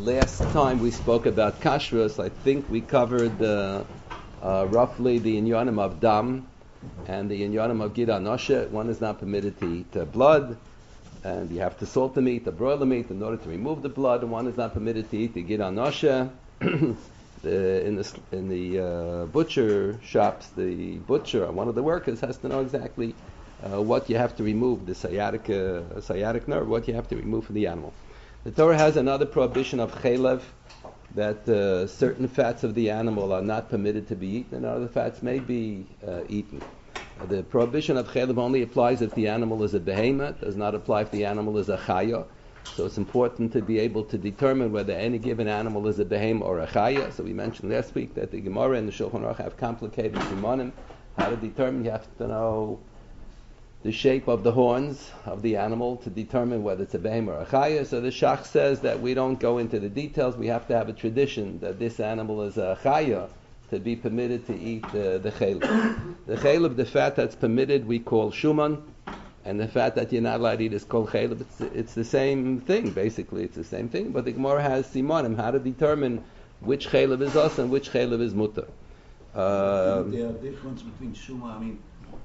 last time we spoke about kashrus, I think we covered roughly the inyanim of dam and the inyanim of gid anoshe. One is not permitted to eat blood, and you have to salt the meat, to broil the meat in order to remove the blood, and one is not permitted to eat the gid anoshe. In the butcher shops, the butcher, one of the workers, has to know exactly what you have to remove, the sciatic nerve, what you have to remove from the animal. The Torah has another prohibition of chelev, that certain fats of the animal are not permitted to be eaten, and other fats may be eaten. The prohibition of chelev only applies if the animal is a behemoth, does not apply if the animal is a chaya. So it's important to be able to determine whether any given animal is a behemoth or a chaya. So we mentioned last week that the Gemara and the Shulchan Aruch have complicated simanim, how to determine. You have to know the shape of the horns of the animal to determine whether it's a behemoth or a chaya. So the Shach says that we don't go into the details. We have to have a tradition that this animal is a chaya to be permitted to eat the chelev. The chelev, the fat that's permitted, we call shuman, and the fat that you're not allowed to eat is called chelev. It's the same thing, basically. It's the same thing. But the Gemara has simanim, how to determine which chelev is us and which chelev is mutter. There are difference between shuma. I mean,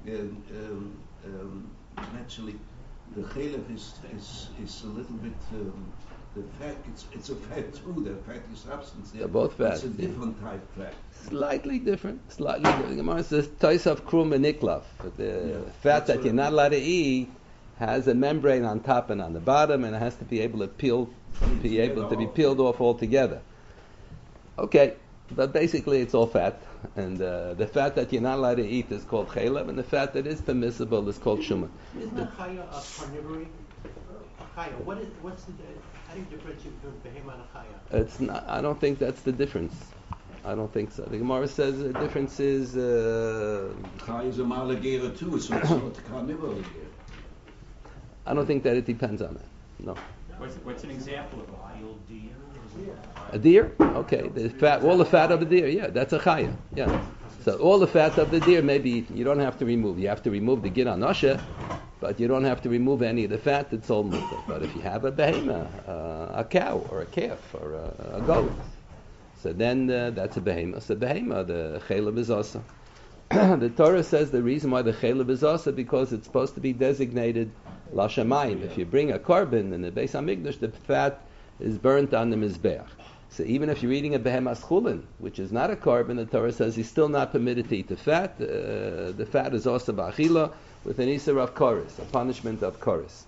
naturally, the chelev is a little bit. The fat, it's a fat too. The fatty substance. They're both fat. It's a different type fat. Slightly different. The Gemara says Toisav krum and niklav. The fat that you're not allowed to eat has a membrane on top and on the bottom, and it has to be able to be peeled off altogether. Okay, but basically it's all fat, and the fat that you're not allowed to eat is called chelev, and the fat that is permissible is called shuman. Isn't that chaya a carnivory? Chaya. What's the? How do you differentiate between behemoth and chaya? It's not. I don't think that's the difference. I don't think so. The Gemara says the difference is. Chaya is a malagera too, so it's not carnivorous. I don't think that it depends on it. No. What's an example of a wild deer? A deer? Okay. The fat, all the fat of a deer. Yeah, that's a chaya. Yeah. So all the fat of the deer may be eaten. You don't have to remove. You have to remove the gid anoshe, but you don't have to remove any of the fat that's all mutter. But if you have a behemoth, a cow or a calf or a goat, so then that's a behemoth. So behemoth, the chelev is also. The Torah says the reason why the chelev is also because it's supposed to be designated lashamayim. If you bring a korban in the Beis Hamikdash, the fat is burnt on the mizbeach. So even if you're eating a behemoth chulin, which is not a korban, the Torah says he's still not permitted to eat the fat. The fat is also ba'achila with an isur of koris, a punishment of koris.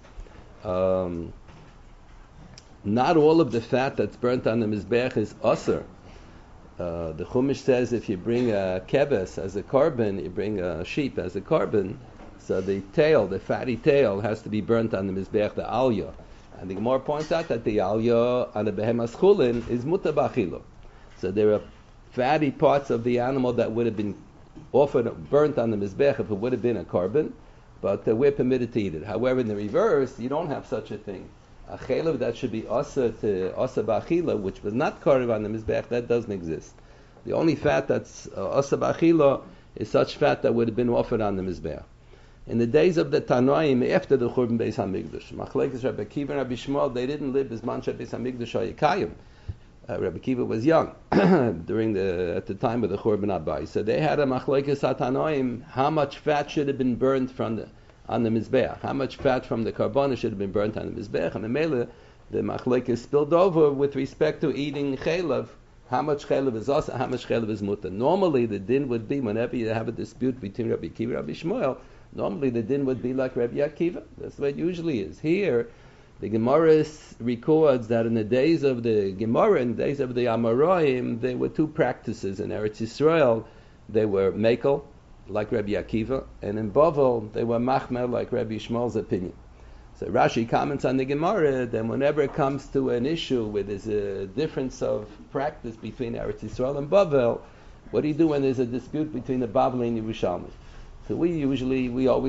Not all of the fat that's burnt on the mizbeach is asur. The Chumash says if you bring a keves as a korban, you bring a sheep as a korban, so the tail, the fatty tail, has to be burnt on the mizbeach, the alya. And the Gemara points out that the alya on the behemoth chulin is mutar b'achila. So there are fatty parts of the animal that would have been offered burnt on the mizbeach if it would have been a korban, but we're permitted to eat it. However, in the reverse, you don't have such a thing. A chelev that should be asa b'achila, which was not karv on the mizbeach, that doesn't exist. The only fat that's asa b'achila is such fat that would have been offered on the mizbeach. In the days of the Tanoim, after the Churban Beis Hamikdash, Machlekes Rabbi Akiva and Rabbi Shmuel, they didn't live as man Beis Hamikdash Hayikayim. Rabbi Akiva was young at the time of the Churban Abai. So they had a Machlekes Tanoim, how much fat should have been burned on the Mizbeach, how much fat from the Karbonah should have been burnt on the Mizbeach, and the Mele, the Machlekes spilled over with respect to eating chelev, how much chelev is us, how much chelev is mutar. Normally the din would be, whenever you have a dispute between Rabbi Akiva and Rabbi Shmuel, normally the din would be like Rabbi Akiva. That's the way it usually is. Here, the Gemara records that in the days of the Gemara, in the days of the Amoraim, there were two practices. In Eretz Yisrael, they were mekel, like Rabbi Akiva, and in Bavel, they were machmer, like Rabbi Shmuel's opinion. So Rashi comments on the Gemara, then whenever it comes to an issue where there's a difference of practice between Eretz Yisrael and Bavel, what do you do when there's a dispute between the Bavli and Yerushalmi? So we usually follow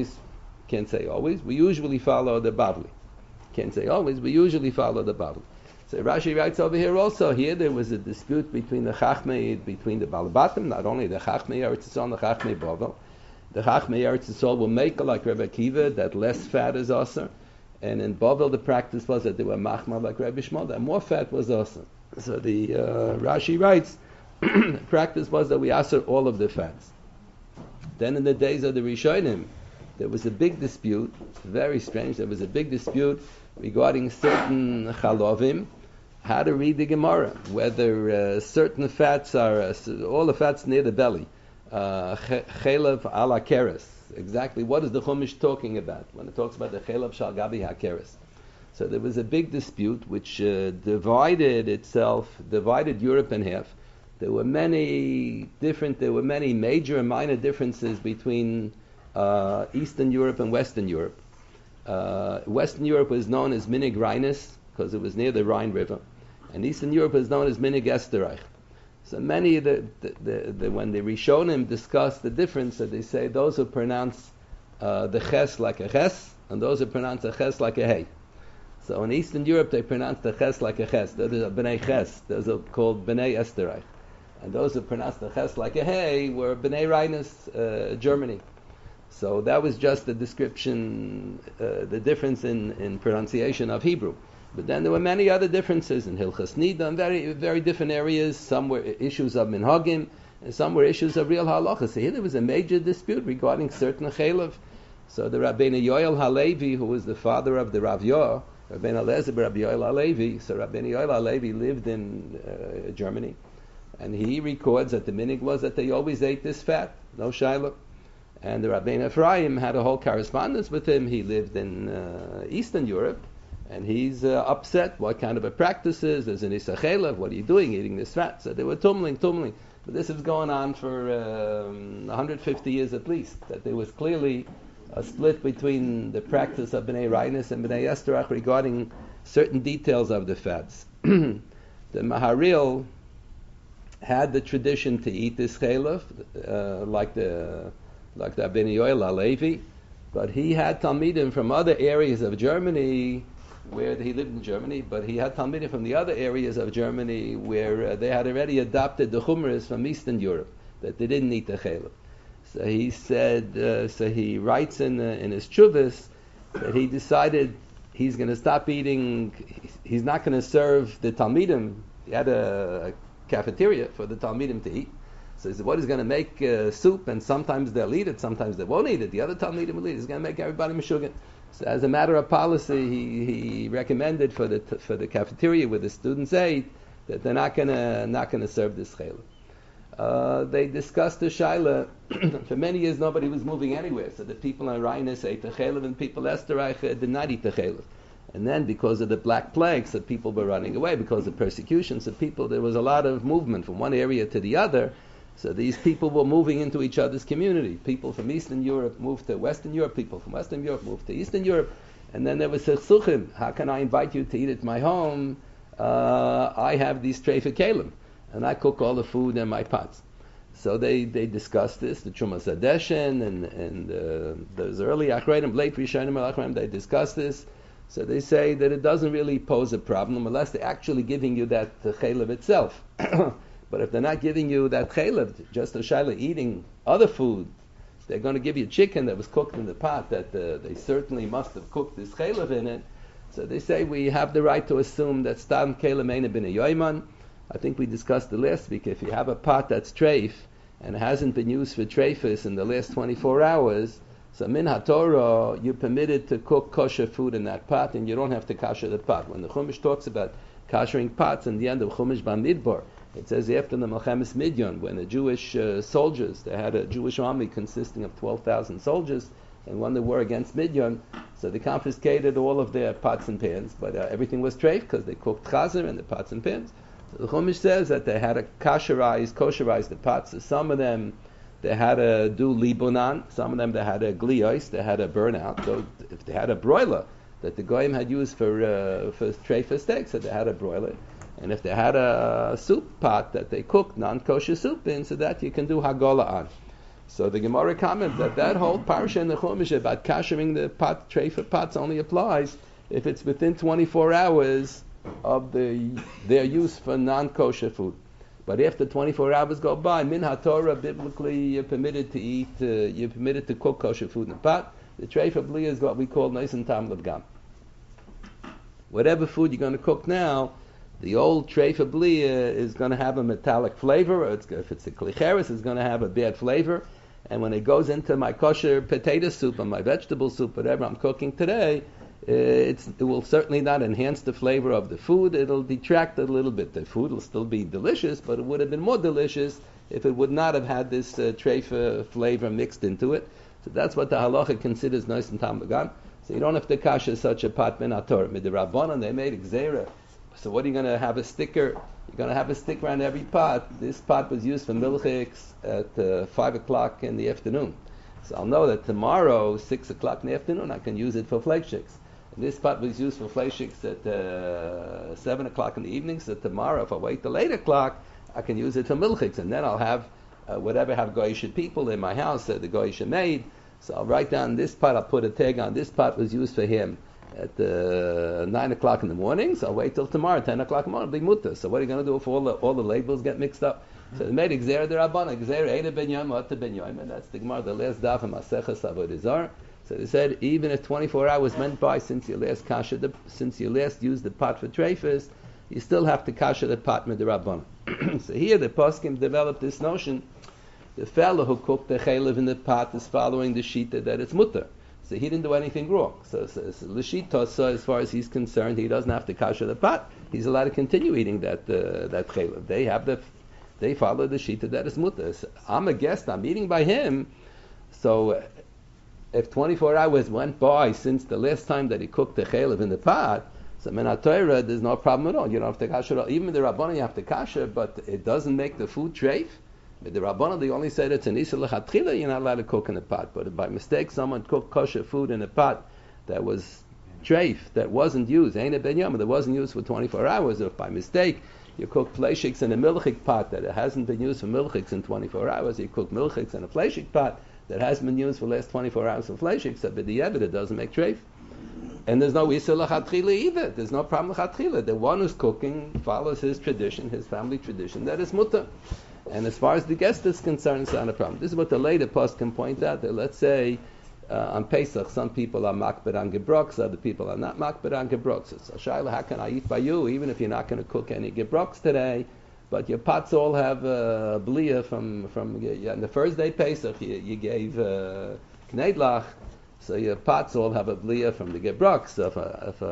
the Bavli. Can't say always, we usually follow the Bavli. So Rashi writes over here also, here there was a dispute between the Chachmei, between the Balabatim, not only the Chachmei Eretz Yisrael and the Chachmei Bavel. The Chachmei Eretz Yisrael will make like Rebbe Akiva, that less fat is aser. And in Bavel the practice was that they were machmar like Rebbe Shmuel, that more fat was aser. So the Rashi writes, practice was that we answer all of the fats. Then in the days of the Rishonim, there was a big dispute, very strange, there was a big dispute regarding certain chalovim, how to read the Gemara, whether certain fats are, all the fats near the belly, chelav ala keres, exactly what is the Chumash talking about when it talks about the chelav shal gabi hakeres. So there was a big dispute which divided Europe in half. There were many major and minor differences between Eastern Europe and Western Europe. Western Europe was known as Minig Rheinus because it was near the Rhine River, and Eastern Europe is known as Minig Esterreich. So many when the Rishonim discuss the difference, that they say those who pronounce the ches like a ches, and those who pronounce a ches like a hey. So in Eastern Europe they pronounce the ches like a ches. Those are bnei ches. Those are called bnei Esterreich. And those who pronounced the ches like a hey were bnei Rheinus, Germany. So that was just the description, the difference in pronunciation of Hebrew. But then there were many other differences in Hilchas Nida and very, very different areas. Some were issues of minhagim, and some were issues of real halachas. So here there was a major dispute regarding certain chelav. So the Rabbeinu Yoel Halevi, who was the father of the Rav Yoah, Rabbeinu Eliezer Rabbi Yoel Halevi, so Rabbeinu Yoel Halevi lived in Germany, and he records that the minig was that they always ate this fat, no shiloh. And the Rabbeinu Ephraim had a whole correspondence with him. He lived in Eastern Europe, and he's upset what kind of a practice is. There's an Issa Chelav, what are you doing eating this fat? So they were tumbling. But this is going on for 150 years at least, that there was clearly a split between the practice of Bnei Rheinus and Bnei Esterach regarding certain details of the fats. The Maharil had the tradition to eat this chelav, like the Rabbeinu Yoel Halevi, but he had Talmidim from other areas of Germany, where he lived in Germany, but he had Talmidim from the other areas of Germany where they had already adopted the Chumras from Eastern Europe, that they didn't eat the chelav. So he said, so he writes in his Chuvas that he decided he's going to stop eating, he's not going to serve the Talmidim. He had a cafeteria for the Talmidim to eat. So he said, what, he's going to make soup, and sometimes they'll eat it, sometimes they won't eat it. The other Talmidim will eat it. He's going to make everybody meshugin. So as a matter of policy, he recommended for the cafeteria where the students ate that they're not going to serve this chelav. They discussed the shaila. For many years, nobody was moving anywhere. So the people in Rheinus ate the chelav, and people Esterreich did not eat the chelav. And then, because of the Black Plague, so people were running away. Because of persecution, so there was a lot of movement from one area to the other. So these people were moving into each other's community. People from Eastern Europe moved to Western Europe. People from Western Europe moved to Eastern Europe. And then there was sechsuchim. How can I invite you to eat at my home? I have these treifa kelim, and I cook all the food in my pots. So they discussed this, the Chumas Adeshin, and those early Achreidim, late Rishonim Achreidim, they discussed this. So they say that it doesn't really pose a problem unless they're actually giving you that chelav itself. But if they're not giving you that chelav, just a shaila eating other food, they're going to give you chicken that was cooked in the pot, that they certainly must have cooked this chelav in it. So they say we have the right to assume that stam kelim ain't been a yoiman. I think we discussed it last week. If you have a pot that's treif and hasn't been used for treifus in the last 24 hours, so min haTorah, you're permitted to cook kosher food in that pot, and you don't have to kasher the pot. When the Chumash talks about kashering pots in the end of Chumash Bamidbar, it says after the Melchemes Midyon, when the Jewish soldiers, they had a Jewish army consisting of 12,000 soldiers, and won the war against Midyon, so they confiscated all of their pots and pans, but everything was treif because they cooked chazer in the pots and pans. So the Chumash says that they had to kosherize the pots. So some of them they had to do libonan, some of them they had to gliyos, they had to burn out. So if they had a broiler that the goyim had used for treifa steaks, so they had to broil it. And if they had a soup pot that they cooked non-kosher soup in, so that you can do hagola on. So the Gemara comments that whole parsha in the Chumash about kashering the pot, treifa pots only applies if it's within 24 hours of their use for non-kosher food. But after 24 hours go by, min haTorah, biblically you're permitted to eat, you're permitted to cook kosher food in the pot. The treifa bli is what we call nice and tam l'gam. Whatever food you're going to cook now, The old treifa blia is going to have a metallic flavor. If it's a klicheres, it's going to have a bad flavor. And when it goes into my kosher potato soup or my vegetable soup, whatever I'm cooking today, it will certainly not enhance the flavor of the food. It'll detract it a little bit. The food will still be delicious, but it would have been more delicious if it would not have had this treifa flavor mixed into it. So that's what the halacha considers nice and tam began. So you don't have to kasha such a pot min ator. Midirabbanan, they made gzeira. So what are you going to have a sticker? You're going to have a sticker on every pot. This pot was used for milchiks at 5 o'clock in the afternoon. So I'll know that tomorrow, 6 o'clock in the afternoon, I can use it for fleischiks. And this pot was used for fleischiks at 7 o'clock in the evening. So tomorrow, if I wait till 8 o'clock, I can use it for milchiks. And then I'll have whatever have goyish people in my house, the goyish maid. So I'll write down this pot, I'll put a tag on. This pot was used for him at 9 o'clock in the morning, so I'll wait till tomorrow, 10 o'clock in the morning, it'll be mutter. So what are you going to do if all the labels get mixed up? So they made Gzeira D'Rabbanan, Gzeira Eida Ben Yom, Otta Ben Yom, and that's the Gemara, the last daf of Maseches Avodah Zarah. So they said, even if 24 hours went by since you last used the pot for treifas, you still have to kasha the pot with the Rabbanan. So here the poskim developed this notion, the fellow who cooked the chaylev in the pot is following the shita that it's mutter. So he didn't do anything wrong. So l'shita, so as far as he's concerned, he doesn't have to kasha the pot. He's allowed to continue eating that chaylev. They follow the shita that is mutter. So I'm a guest. I'm eating by him. So if 24 hours went by since the last time that he cooked the chaylev in the pot, so minat Torah, there's no problem at all. You don't have to kasha. Even with the Rabbanan, you have to kasha, but it doesn't make the food treif. With the Rabbanan, they only said it's an isa l'chatchila, you're not allowed to cook in a pot. But if by mistake someone cooked kosher food in a pot that was treif, that wasn't used, ain't a ben yom, that wasn't used for 24 hours, or if by mistake you cook fleischiks in a milchik pot that it hasn't been used for milchiks in 24 hours, you cook milchiks in a fleishik pot that hasn't been used for the last 24 hours for fleischiks, so with the it doesn't make treif. And there's no isa l'chatchila either. There's no problem l'chatchila. The one who's cooking follows his tradition, his family tradition, that is mutter. And as far as the guest is concerned, it's not a problem. This is what the later post can point out. That let's say on Pesach, some people are makbid on gebroks, other people are not makbid on gebroks. So Shaila, how can I eat by you, even if you're not going to cook any gebroks today? But your pots all have blia from on the first day Pesach, you gave kneidlach, so your pots all have a blia from the gebroks. So if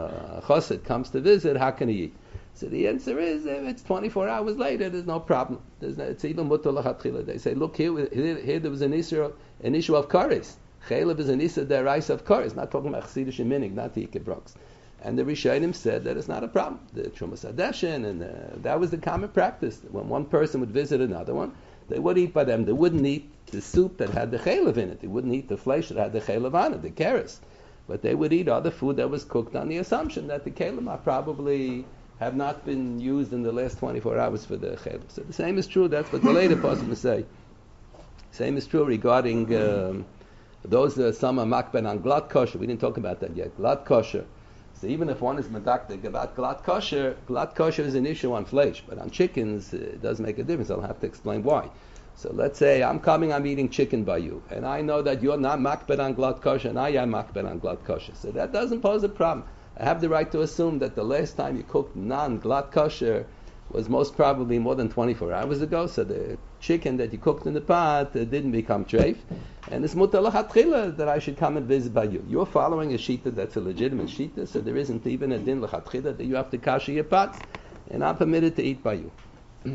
a chassid comes to visit, how can he eat? So the answer is, if it's 24 hours later, there's no problem. It's even mutter l'chatchila. They say, look, here there was an issue of kares. Chaylev is an issue deraisa of kares. Not talking about chasidish and minig, not the ikebroks. And the Rishonim said that it's not a problem. The Trumas Hadeshin, and that was the common practice. When one person would visit another one, they would eat by them. They wouldn't eat the soup that had the chaylev in it. They wouldn't eat the flesh that had the chaylev on it, the kares. But they would eat other food that was cooked on the assumption that the kalim are probably have not been used in the last 24 hours for the chaylev. So the same is true. That's what the later poskim say. Same is true regarding those some are makben on glad kosher. We didn't talk about that yet. Glad kosher. So even if one is medaktik about glad kosher is an issue on flesh, but on chickens it doesn't make a difference. I'll have to explain why. So let's say I'm eating chicken by you, and I know that you're not makben on glad kosher, and I am makben on glad kosher. So that doesn't pose a problem. I have the right to assume that the last time you cooked non-glad kosher was most probably more than 24 hours ago, so the chicken that you cooked in the pot didn't become treif, and it's mutar l'chatchila that I should come and visit by you. You're following a shita that's a legitimate shita, so there isn't even a din l'chatchila that you have to kasha your pots, and I'm permitted to eat by you. Is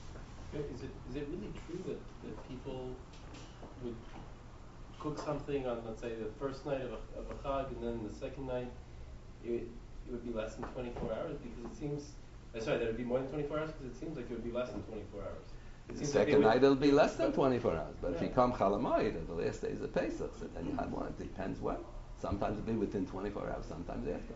it really true that people would cook something on, let's say, the first night of a chag, and then the second night it would be less than 24 hours? Because it seems, that it would be more than 24 hours, because it seems like it would be less than 24 hours. The second night it'll be less than 24 hours, but if you come chalamayid, the last days of Pesach, so then you had one. It depends when. Sometimes it'll be within 24 hours, sometimes after.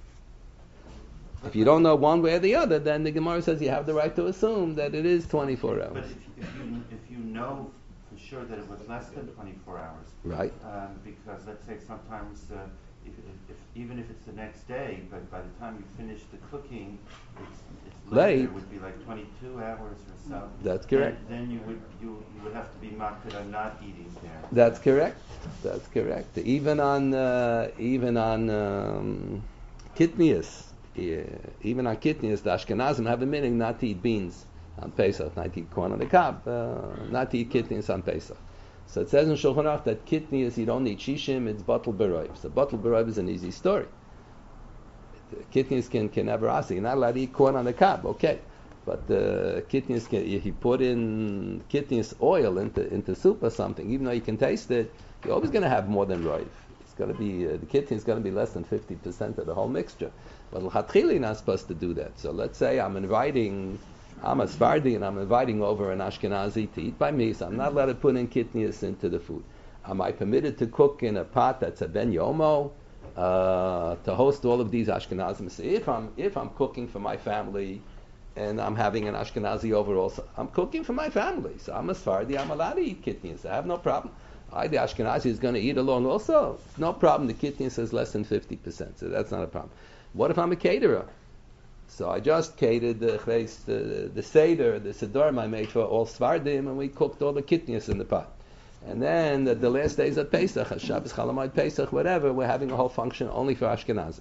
If you don't know one way or the other, then the Gemara says you have the right to assume that it is 24 hours. But if you know for sure that it was less than 24 hours, right? Because let's say sometimes even if it's the next day, but by the time you finish the cooking, it's late. It would be like 22 hours or so. That's correct. Then you would have to be makbid on not eating there. That's correct. Even on kitnius, even on Kitnius, the Ashkenazim have a meaning not to eat beans on Pesach, not to eat corn on the cob, not to eat Kitnius on Pesach. So it says in Shulchan Aruch that Kitnius, you don't need Shishim, it's Batal Beroiv. So Batal Beroiv is an easy story. Kitnius can never ask. You're not allowed to eat corn on the cob, okay. But Kitnius, if you put in Kitnius oil into soup or something, even though you can taste it, you're always going to have more than Roiv. It's going to be, the Kitnius is going to be less than 50% of the whole mixture. But L'chatchila, you're not supposed to do that. So let's say I'm a Sephardi and I'm inviting over an Ashkenazi to eat by me, so I'm not allowed to put in Kitnius into the food. Am I permitted to cook in a pot that's a Ben Yomo to host all of these Ashkenazim? So if I'm cooking for my family and I'm having an Ashkenazi over also, I'm cooking for my family. So I'm a Sephardi, I'm allowed to eat Kitnius. I have no problem. The Ashkenazi is going to eat alone also. No problem. The Kitnius is less than 50%, so that's not a problem. What if I'm a caterer? So I just catered the Seder, the Sedorim I made for all Sephardim, and we cooked all the Kitnius in the pot. And then the last days of Pesach, Shabbos, Chalamoid, Pesach, whatever, we're having a whole function only for Ashkenazim.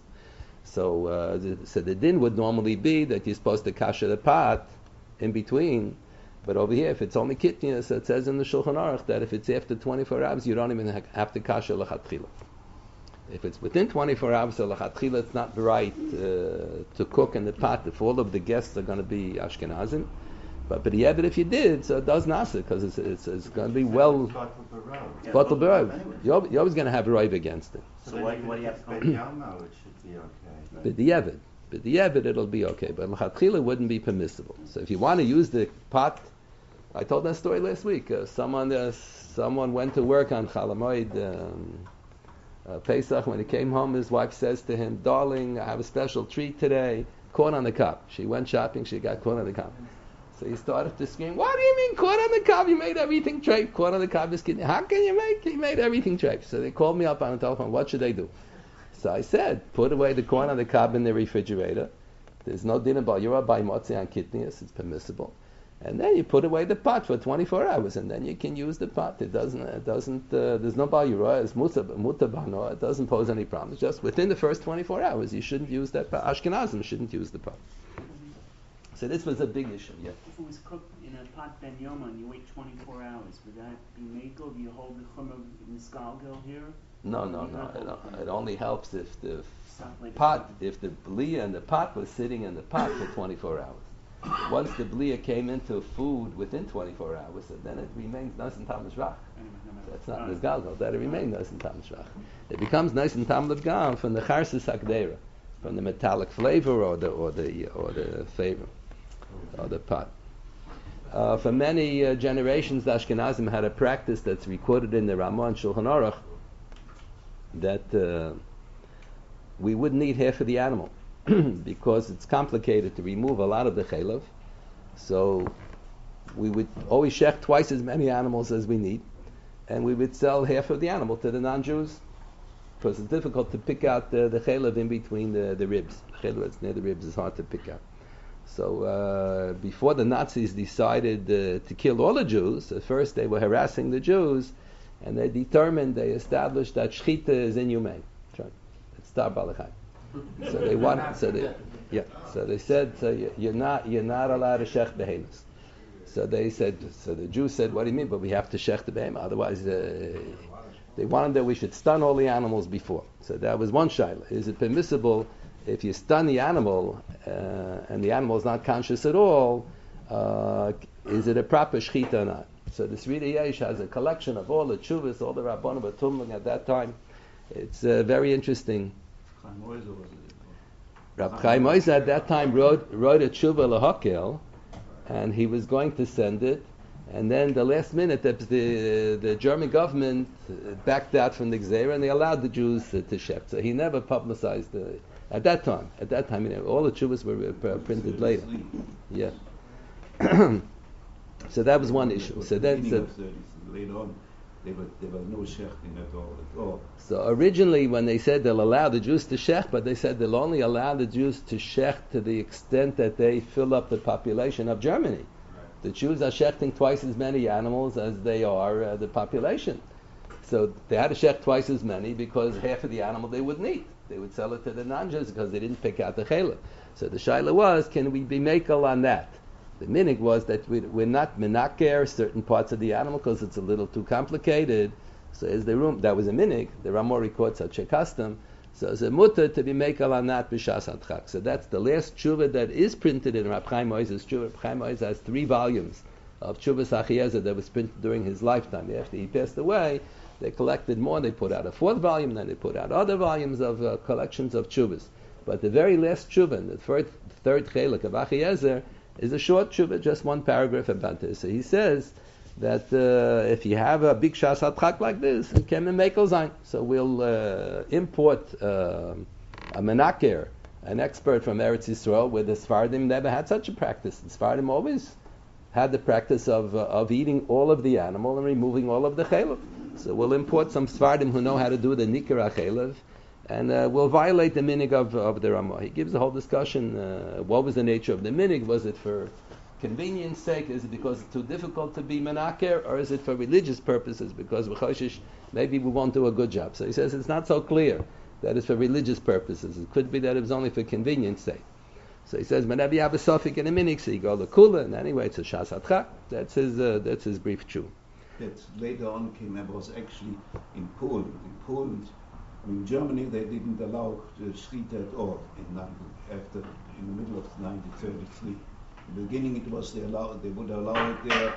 So the din would normally be that you're supposed to kasher the pot in between. But over here, if it's only Kitnius, it says in the Shulchan Aruch that if it's after 24 hours, you don't even have to kasher l'chatchila. If it's within 24 hours of l'chatchila, it's not right to cook in the pot if all of the guests are going to be Ashkenazim. But if you did, so it does nasa, because it's going to be well. Batal B'Rov. You're always going to have a Rov against it. So what do you have to Ben Yomo? It should be okay. B'diavad it'll be okay, but l'chatchila wouldn't be permissible. So if you want to use the pot, I told that story last week. Someone went to work on Chalamoid Pesach. When he came home, his wife says to him, "Darling, I have a special treat today, corn on the cob." She went shopping, she got corn on the cob. So he started to scream, "What do you mean corn on the cob? You made everything treif. Corn on the cob is kidney. How can you make? You made everything treif." So they called me up on the telephone. What should they do? So I said, put away the corn on the cob in the refrigerator. There's no din about you're by motzi on kitnius. It's permissible. And then you put away the pot for 24 hours, and then you can use the pot. It doesn't. There's no bayura. It's mutabano. It doesn't pose any problems. Just within the first 24 hours, you shouldn't use that pot. Ashkenazim shouldn't use the pot. So this was a big issue. Yeah. If it was cooked in a pot ben yoma and you wait 24 hours, would that be mako? Do you hold the chumrah misgalgel here? No. It only helps if the pot, if the blia and the pot was sitting in the pot for 24 hours. Once the blia came into food within 24 hours, then it remains nice and tam l'shvach. That's not misgalgel. That it remains nice and tam l'shvach. It becomes nice and tam l'shvach from the charsis hakdera, from the metallic flavor or the flavor or the pot. For many generations, the Ashkenazim had a practice that's recorded in the Ramah and Shulchan Aruch that we wouldn't eat half of the animal because it's complicated to remove a lot of the chelav. So we would always shech twice as many animals as we need, and we would sell half of the animal to the non-Jews because it's difficult to pick out the chelav in between the ribs. The chelav that's near the ribs is hard to pick out. So before the Nazis decided to kill all the Jews, at first they were harassing the Jews, and they established that shchita is inhumane. It's tar balachai. So they wanted. So they said, you're not allowed to shech behemoths. So they said. So the Jews said, what do you mean? But we have to shech the behemoth. Otherwise, they wanted that we should stun all the animals before. So that was one shaila. Is it permissible if you stun the animal and the animal is not conscious at all? Is it a proper shechita or not? So the Srida Yesh has a collection of all the tshuvas, all the Rabbanim Batumling at that time. It's very interesting. Rab Chaim Oizer at that time wrote a tshuva lahakel, and he was going to send it, and then the last minute the German government backed out from the Gzeira and they allowed the Jews to shech. So he never publicized at that time, all the tshuvas were printed later. Yeah. So that was one issue. So then, later on, there were no shechting at all. So originally, when they said they'll allow the Jews to shech, but they said they'll only allow the Jews to shech to the extent that they fill up the population of Germany. Right. The Jews are shechting twice as many animals as they are the population. So they had to shech twice as many because half of the animal they wouldn't eat. They would sell it to the non-Jews because they didn't pick out the chayla. So the shaila was, can we be makel on that? The minig was that we're not menaker certain parts of the animal because it's a little too complicated. So is the room that was a minig. The Ramah records such a custom. So it's a mutter to be makel on that b'shas adchak. So that's the last tshuva that is printed in Rab Chaim Oiz's tshuva. Rab Chaim Oiz has 3 volumes of Tshuvas Achiezer that was printed during his lifetime. After he passed away, they collected more. They put out a 4th volume, then they put out other volumes of collections of Tshuvas. But the very last tshuva, the third chelik of Achiezer, is a short tshuva, just 1 paragraph about this. So he says that if you have a big shas adchak like this, it can be mekel zayin. So we'll import a menaker, an expert from Eretz Yisrael, where the Sfardim never had such a practice. The Sfardim always had the practice of eating all of the animal and removing all of the chaylev. So we'll import some Sfardim who know how to do the nikra chaylev, and we'll violate the minig of the Ramah. He gives a whole discussion. What was the nature of the minig? Was it for convenience sake? Is it because it's too difficult to be menaker, or is it for religious purposes? Because maybe we won't do a good job. So he says it's not so clear that it's for religious purposes. It could be that it was only for convenience sake. So he says, whenever you have a suffix in a minig, so you go to kula, and anyway, it's a shas adchak. That's his brief chew. That later on came, it was actually in Poland. In Poland, in Germany, they didn't allow the street at all in the middle of 1933. In the beginning, it was they would allow it there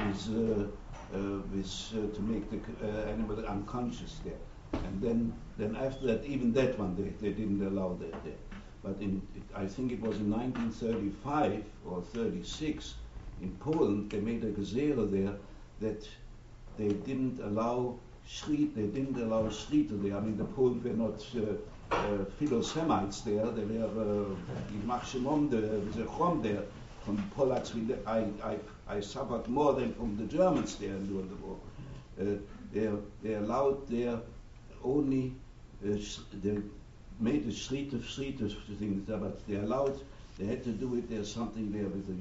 to make the animal unconscious there. And then after that, even that one, they didn't allow that there. But I think it was in 1935 or 36 in Poland, they made a gezerah there that they didn't allow Schriete there. I mean, the Poles were not Philo-Semites there. They were the Chom there. From Polacks, I suffered more than from the Germans there during the war. They allowed there only they made a Schriete things, but they had to do it. There's something there with the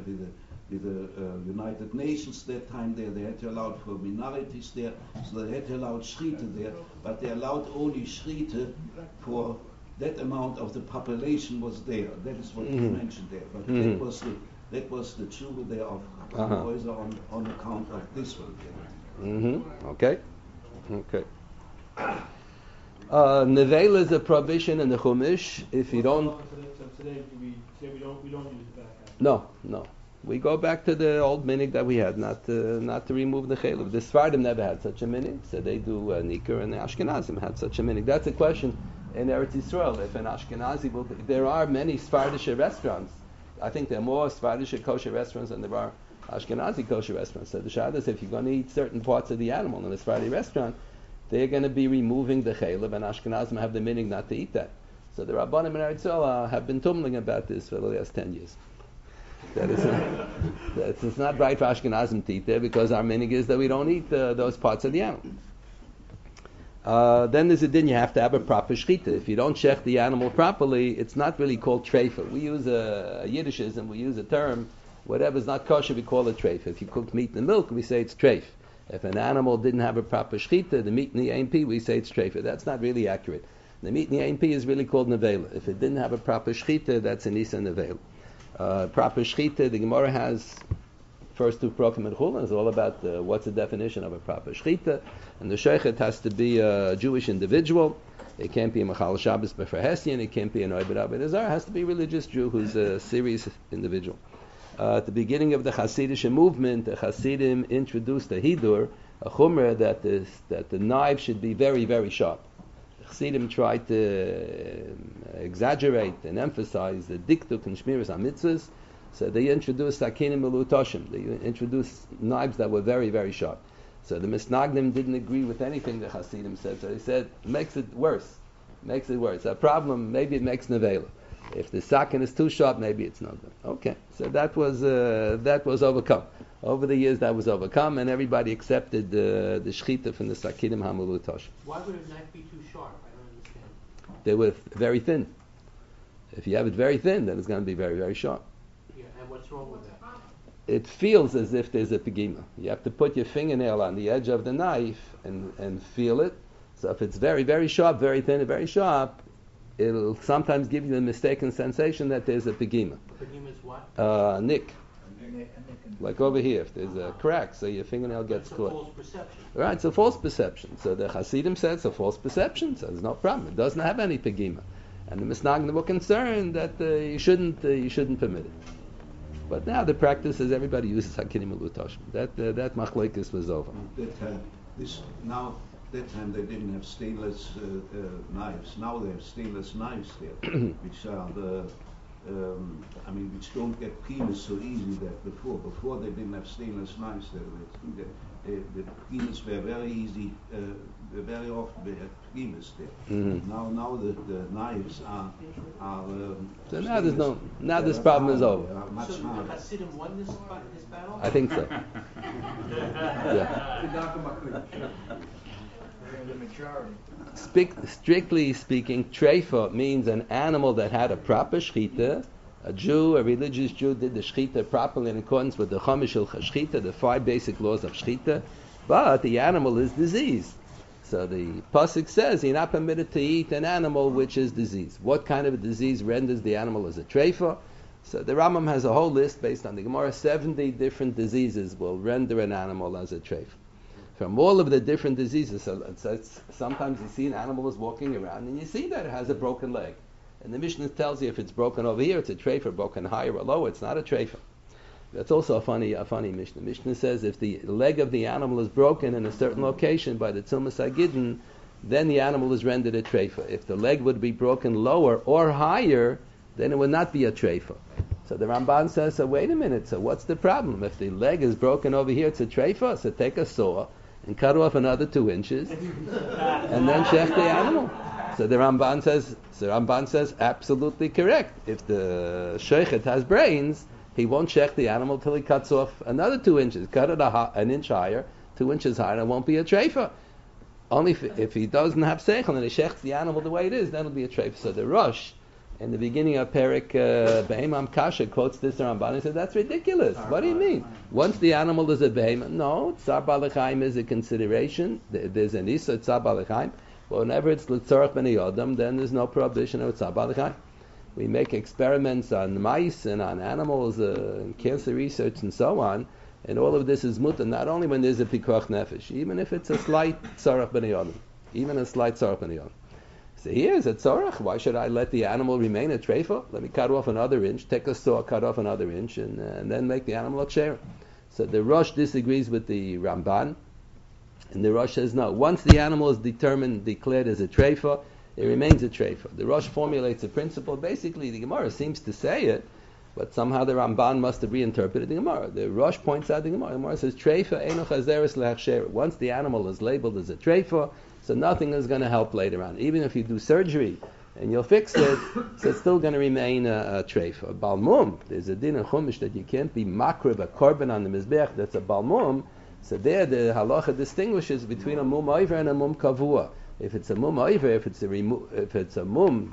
United Nations that time there. They had to allow for minorities there, so they had to allow Schriete there, but they allowed only Schriete for that amount of the population was there. That is what you mentioned there. But that was the tshuva there of Häuser on account of this one there. Okay. Nevela is a prohibition in the Chumash. If you don't, so today we say we don't use the back half. No. We go back to the old minig that we had, not to remove the chaylev. The Sfardim never had such a minig, so they do nikar, and the Ashkenazim had such a minig. That's a question in Eretz Yisrael. If an Ashkenazi will be, there are many Sfardische restaurants. I think there are more Sfardische kosher restaurants than there are Ashkenazi kosher restaurants. So the shad is, if you're going to eat certain parts of the animal in a Sephardi restaurant, they're going to be removing the chaylev, and Ashkenazim have the minig not to eat that. So the Rabbanim in Eretz Yisrael have been tumbling about this for the last 10 years. It's not right for Ashkenazim to eat there, because our minig is that we don't eat those parts of the animal. Then there's a din, you have to have a proper shechita. If you don't shech the animal properly, it's not really called treifa. We use a Yiddishism, we use a term, whatever's not kosher, we call it treifa. If you cook meat and milk, we say it's treif. If an animal didn't have a proper shechita, the meat in the AMP, we say it's treifa. That's not really accurate. The meat in the AMP is really called nevela. If it didn't have a proper shechita, that's an isa nevela. Proper shechita, the Gemara has first 2 prokim and chulin, is all about what's the definition of a proper shechita, and the sheichet has to be a Jewish individual. It can't be a Machal Shabbos B'Farhesian, it can't be an Oibed Abed Azar, it has to be a religious Jew who's a serious individual. At the beginning of the Hasidic movement, the Hasidim introduced a hidur, a chumrah, that the knife should be very, very sharp. Chassidim tried to exaggerate and emphasize the diktuk and shmiras hamitzvahs, so they introduced sakinim melutoshim. They introduced knives that were very, very sharp. So the Misnagdim didn't agree with anything the Chassidim said, so they said, makes it worse. A problem, maybe it makes nevela. If the sakin is too sharp, maybe it's not good. Okay, so that was overcome. Over the years, that was overcome, and everybody accepted the shechita from the sakinim hamelutoshim. Why would a knife be too sharp? I don't understand. They were very thin. If you have it very thin, then it's going to be very, very sharp. Yeah, and what's wrong with that? it feels as if there's a pegima. You have to put your fingernail on the edge of the knife and feel it. So if it's very, very sharp, very thin, and very sharp, it'll sometimes give you the mistaken sensation that there's a pegima. Pegima is what? Nick. Like over here, if there's a crack, so your fingernail gets It's a caught. false perception. Right, it's a false perception. So the Hasidim said it's a false perception, so there's no problem. It doesn't have any pegima. And the Misnagdim were concerned that you shouldn't permit it. But now the practice is everybody uses Hakinim Ulutashim. That machlekes was over. That time they didn't have stainless knives. Now they have stainless knives there, which are which don't get penis so easy that before. Before they didn't have stainless knives there. The penis were very easy. Very often they had penis there. Mm-hmm. Now the knives are So now this problem is over. Much So harder. the Hasidim won this battle? I think so. Yeah. The majority. Strictly speaking, treifa means an animal that had a proper shechita. A religious Jew, did the shechita properly in accordance with the Chumash shechita, the 5 basic laws of shechita. But the animal is diseased. So the pasuk says you're not permitted to eat an animal which is diseased. What kind of a disease renders the animal as a treifa? So the Rambam has a whole list based on the Gemara. 70 different diseases will render an animal as a treifa. From all of the different diseases, so sometimes you see an animal is walking around and you see that it has a broken leg. And the Mishnah tells you if it's broken over here, it's a treifa, broken higher or lower, it's not a treifa. That's also a funny Mishnah. Mishnah says if the leg of the animal is broken in a certain location by the Tzumas HaGidin, then the animal is rendered a treifa. If the leg would be broken lower or higher, then it would not be a treifa. So the Ramban says, so wait a minute, so what's the problem? If the leg is broken over here, it's a treifa, so take a saw and cut off another 2 inches, and then shech the animal. So the Ramban says, absolutely correct. If the sheichet has brains, he won't shech the animal till he cuts off another 2 inches. Cut it an inch higher, 2 inches higher, it won't be a treifa. Only if he doesn't have seichel and he shechs the animal the way it is, then it'll be a treifa. So the Rosh, in the beginning of Perik Behemam Kasha, quotes this Ramban and says, that's ridiculous. What do you mean? Once the animal is a behemoth, no, Tsar Balachaim is a consideration. There's an Isa, Tsar Balachaim. But whenever it's L'tzorach B'nei Adam, then there's no prohibition of Tsar Balachaim. We make experiments on mice and on animals, cancer research and so on, and all of this is mutter, not only when there's a pikuach nefesh, even if it's a slight tzarach b'nei adam, even a slight tzarach b'nei adam. So here's a tzarach. Why should I let the animal remain a treifa? Let me cut off another inch, take a saw, cut off another inch, and then make the animal a ksher. So the Rosh disagrees with the Ramban, and the Rosh says no. Once the animal is declared as a treifa, it remains a treifa. The Rosh formulates a principle. Basically, the Gemara seems to say it, but somehow the Ramban must have reinterpreted the Gemara. The Rosh points out the Gemara. The Gemara says, treifa eno chazeres lehachsher. Once the animal is labeled as a treifa, so nothing is going to help later on. Even if you do surgery and you'll fix it, so it's still going to remain a treifa. A balmum, there's a din in Chumash that you can't be makriv, a korban on the mizbech, that's a balmum. So there the halacha distinguishes between a mum oiver and a mum kavua. If it's a mum oiver, if it's a mum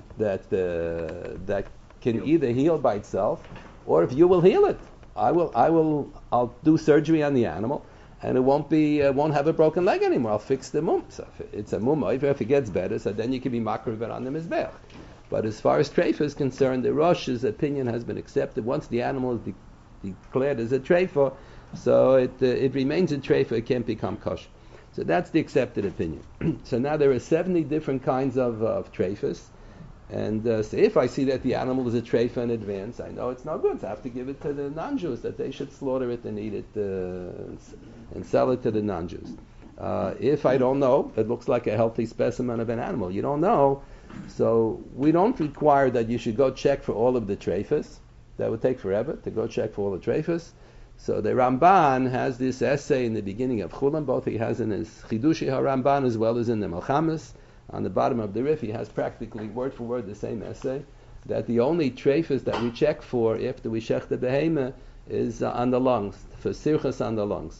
that can either heal by itself, or if you will heal it, I'll do surgery on the animal, and it won't have a broken leg anymore. I'll fix the mum. So if it's a mum oiver, if it gets better, so then you can be makriv on the mizbech. But as far as treifa is concerned, the Rosh's opinion has been accepted. Once the animal is declared as a treifa, so it remains a treifa. It can't become kosher. So that's the accepted opinion. So now there are 70 different kinds of treifas. And so if I see that the animal is a treifa in advance, I know it's no good. So I have to give it to the non-Jews, that they should slaughter it and eat it and sell it to the non-Jews. If I don't know, it looks like a healthy specimen of an animal. You don't know. So we don't require that you should go check for all of the treifas. That would take forever to go check for all the treifas. So the Ramban has this essay in the beginning of Chulam, both he has in his Chidushi HaRamban as well as in the Melchamas. On the bottom of the Rif, he has practically word for word the same essay, that the only treifas that we check for after we shech the behemah is on the lungs, for sirchas on the lungs.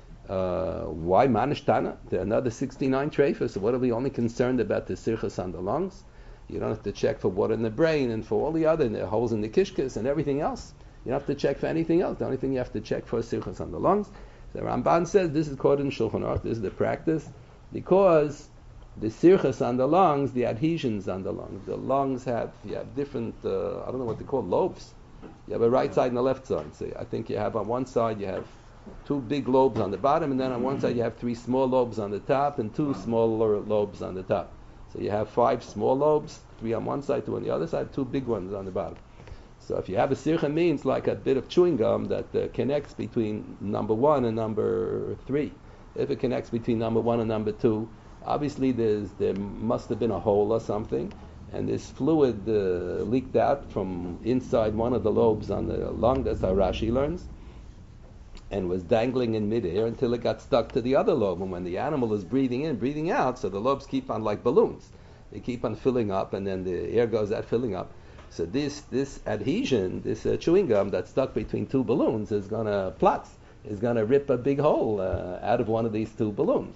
Why manishtana? There are another 69 treifas, so what are we only concerned about the sirchas on the lungs? You don't have to check for water in the brain and for all the other holes in the kishkas and everything else. You don't have to check for anything else. The only thing you have to check for is sirchas on the lungs. The Ramban says this is called in Shulchan Aruch. This is the practice because the sirchas on the lungs, the adhesions on the lungs. The lungs you have different, I don't know what they call lobes. You have a right side and a left side. So I think you have on one side you have 2 big lobes on the bottom, and then on one side you have 3 small lobes on the top and 2 smaller lobes on the top. So you have 5 small lobes, 3 on one side, 2 on the other side, 2 big ones on the bottom. So if you have a sircha, means like a bit of chewing gum that connects between number 1 and number 3. If it connects between number 1 and number 2, obviously there must have been a hole or something, and this fluid leaked out from inside one of the lobes on the lung. That's how Rashi learns, and was dangling in midair until it got stuck to the other lobe. And when the animal is breathing in, breathing out, so the lobes keep on like balloons. They keep on filling up, and then the air goes out filling up. So this adhesion, this chewing gum that's stuck between 2 balloons is going to platz, is going to rip a big hole out of one of these 2 balloons.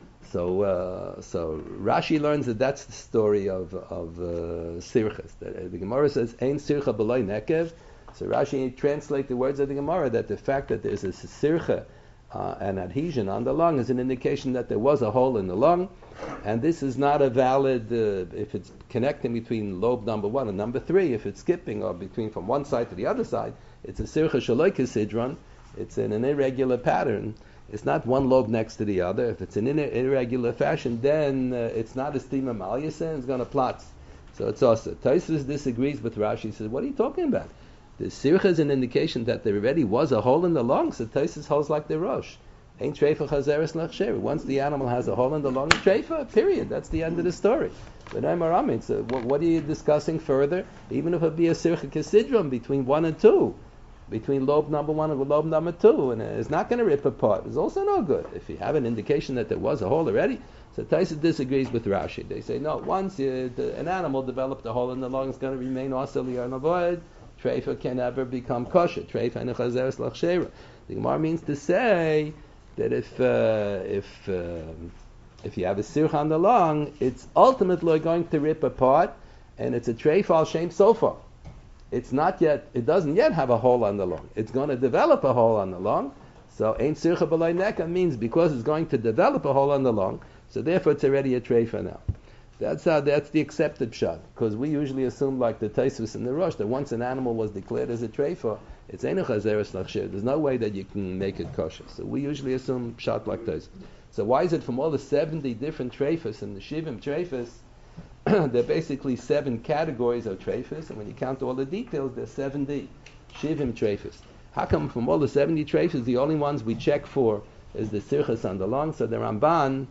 So Rashi learns that that's the story of sirchas. The Gemara says, "Ein sircha b'loi nekev." So Rashi translates the words of the Gemara that the fact that there's a sircha, an adhesion on the lung, is an indication that there was a hole in the lung, and this is not a valid if it's connecting between lobe number 1 and number 3. If it's skipping or between from one side to the other side, it's a sircha shaloi kesidron. It's in an irregular pattern. It's not one lobe next to the other. If it's in an irregular fashion, then it's not a stima malyasa, it's going to platz. So it's also. Tosfos disagrees with Rashi. He says, what are you talking about? The sircha is an indication that there already was a hole in the lung, so Tosfos holds like the Rosh. Ain't treifa chazeres lachsher. Once the animal has a hole in the lung, treifa, period. That's the end of the story. But so what are you discussing further? Even if it be a sircha kesidron between 1 and 2, between lobe number 1 and lobe number 2, and it's not going to rip apart. It's also no good. If you have an indication that there was a hole already, so Tosfos disagrees with Rashi. They say, no, once an animal developed a hole in the lung, it's going to remain osili or avoid. Treifa can never become kosher. Treifa and chazeres lachshera. The Gemara means to say that if you have a sircha on the lung, it's ultimately going to rip apart, and it's a treifa al shem sofa. It doesn't yet have a hole on the lung. It's going to develop a hole on the lung. So ein sircha b'loi neka means because it's going to develop a hole on the lung, so therefore it's already a treifa now. That's the accepted pshat, because we usually assume, like the Tosfos and the Rosh, that once an animal was declared as a treifa, it's ein chazeres lachsher. There's no way that you can make it kosher. So we usually assume pshat like Tosfos. So why is it from all the 70 different treifas and the shivim treifas, there are basically 7 categories of treifas, and when you count all the details, there's 70 shivim treifas. How come from all the 70 treifas, the only ones we check for is the sirchas on the lung? So the Ramban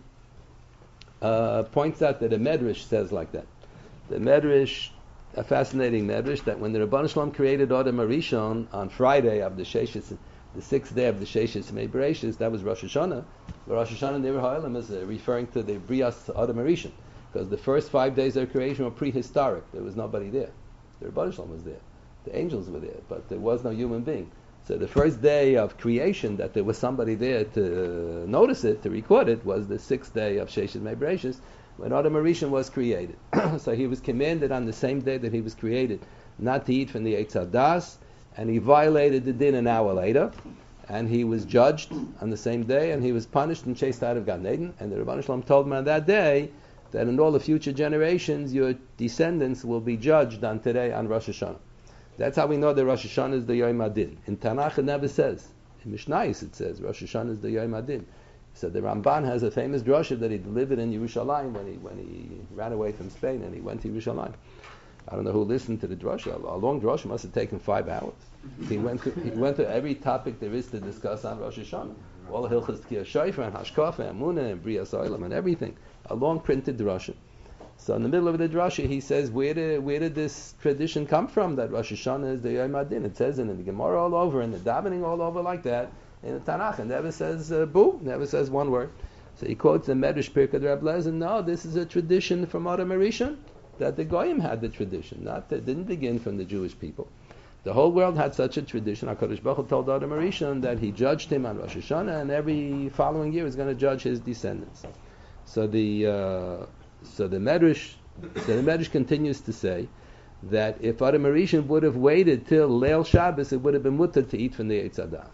points out that a medrash says like that. The medrash, a fascinating medrash, that when the Rebbeinu Shalom created Adam Arishon on Friday of the Sheshis, the 6th day of the Sheshis Mei Bereshis, that was Rosh Hashanah. The Rosh Hashanah Never Ha'olam is referring to the Brias Adam Arishon, because the first 5 days of creation were prehistoric. There was nobody there. The Rebbeinu Shalom was there. The angels were there, but there was no human being. So the first day of creation that there was somebody there to notice it, to record it, was the 6th day of Sheshis Mei Bereshis, when Adam Arishon was created. So he was commanded on the same day that he was created not to eat from the Eitz Hadas, and he violated the din an hour later, and he was judged on the same day, and he was punished and chased out of Gan Eden. And the Rebbeinu Shalom told him on that day that in all the future generations your descendants will be judged on today, on Rosh Hashanah. That's how we know that Rosh Hashanah is the Yom Adin. In Tanakh it never says. In Mishnayos it says Rosh Hashanah is the Yom Adin. So the Ramban has a famous drasha that he delivered in Yerushalayim when he ran away from Spain and he went to Yerushalayim. I don't know who listened to the drasha. A long drasha must have taken 5 hours. He went to every topic there is to discuss on Rosh Hashanah. All Hilchos Tkiyah Shofar and Hashkafa and Munah and Brias Olam and everything. A long printed drasha. So in the middle of the drasha, he says, where did this tradition come from that Rosh Hashanah is the Yom Adin? It says in the Gemara all over, in the davening all over like that, in the Tanakh, and never says boo, never says one word. So he quotes the Medrash Pirkei Reb Lezer. No, this is a tradition from Adam Arishon, that the Goyim had the tradition, it didn't begin from the Jewish people. The whole world had such a tradition. HaKadosh Baruch Hu told Adam Arishon that he judged him on Rosh Hashanah, and every following year is going to judge his descendants. So the Medrash continues to say that if Adam Arishan would have waited till Leil Shabbos, it would have been mutter to eat from the Eitz Hadas.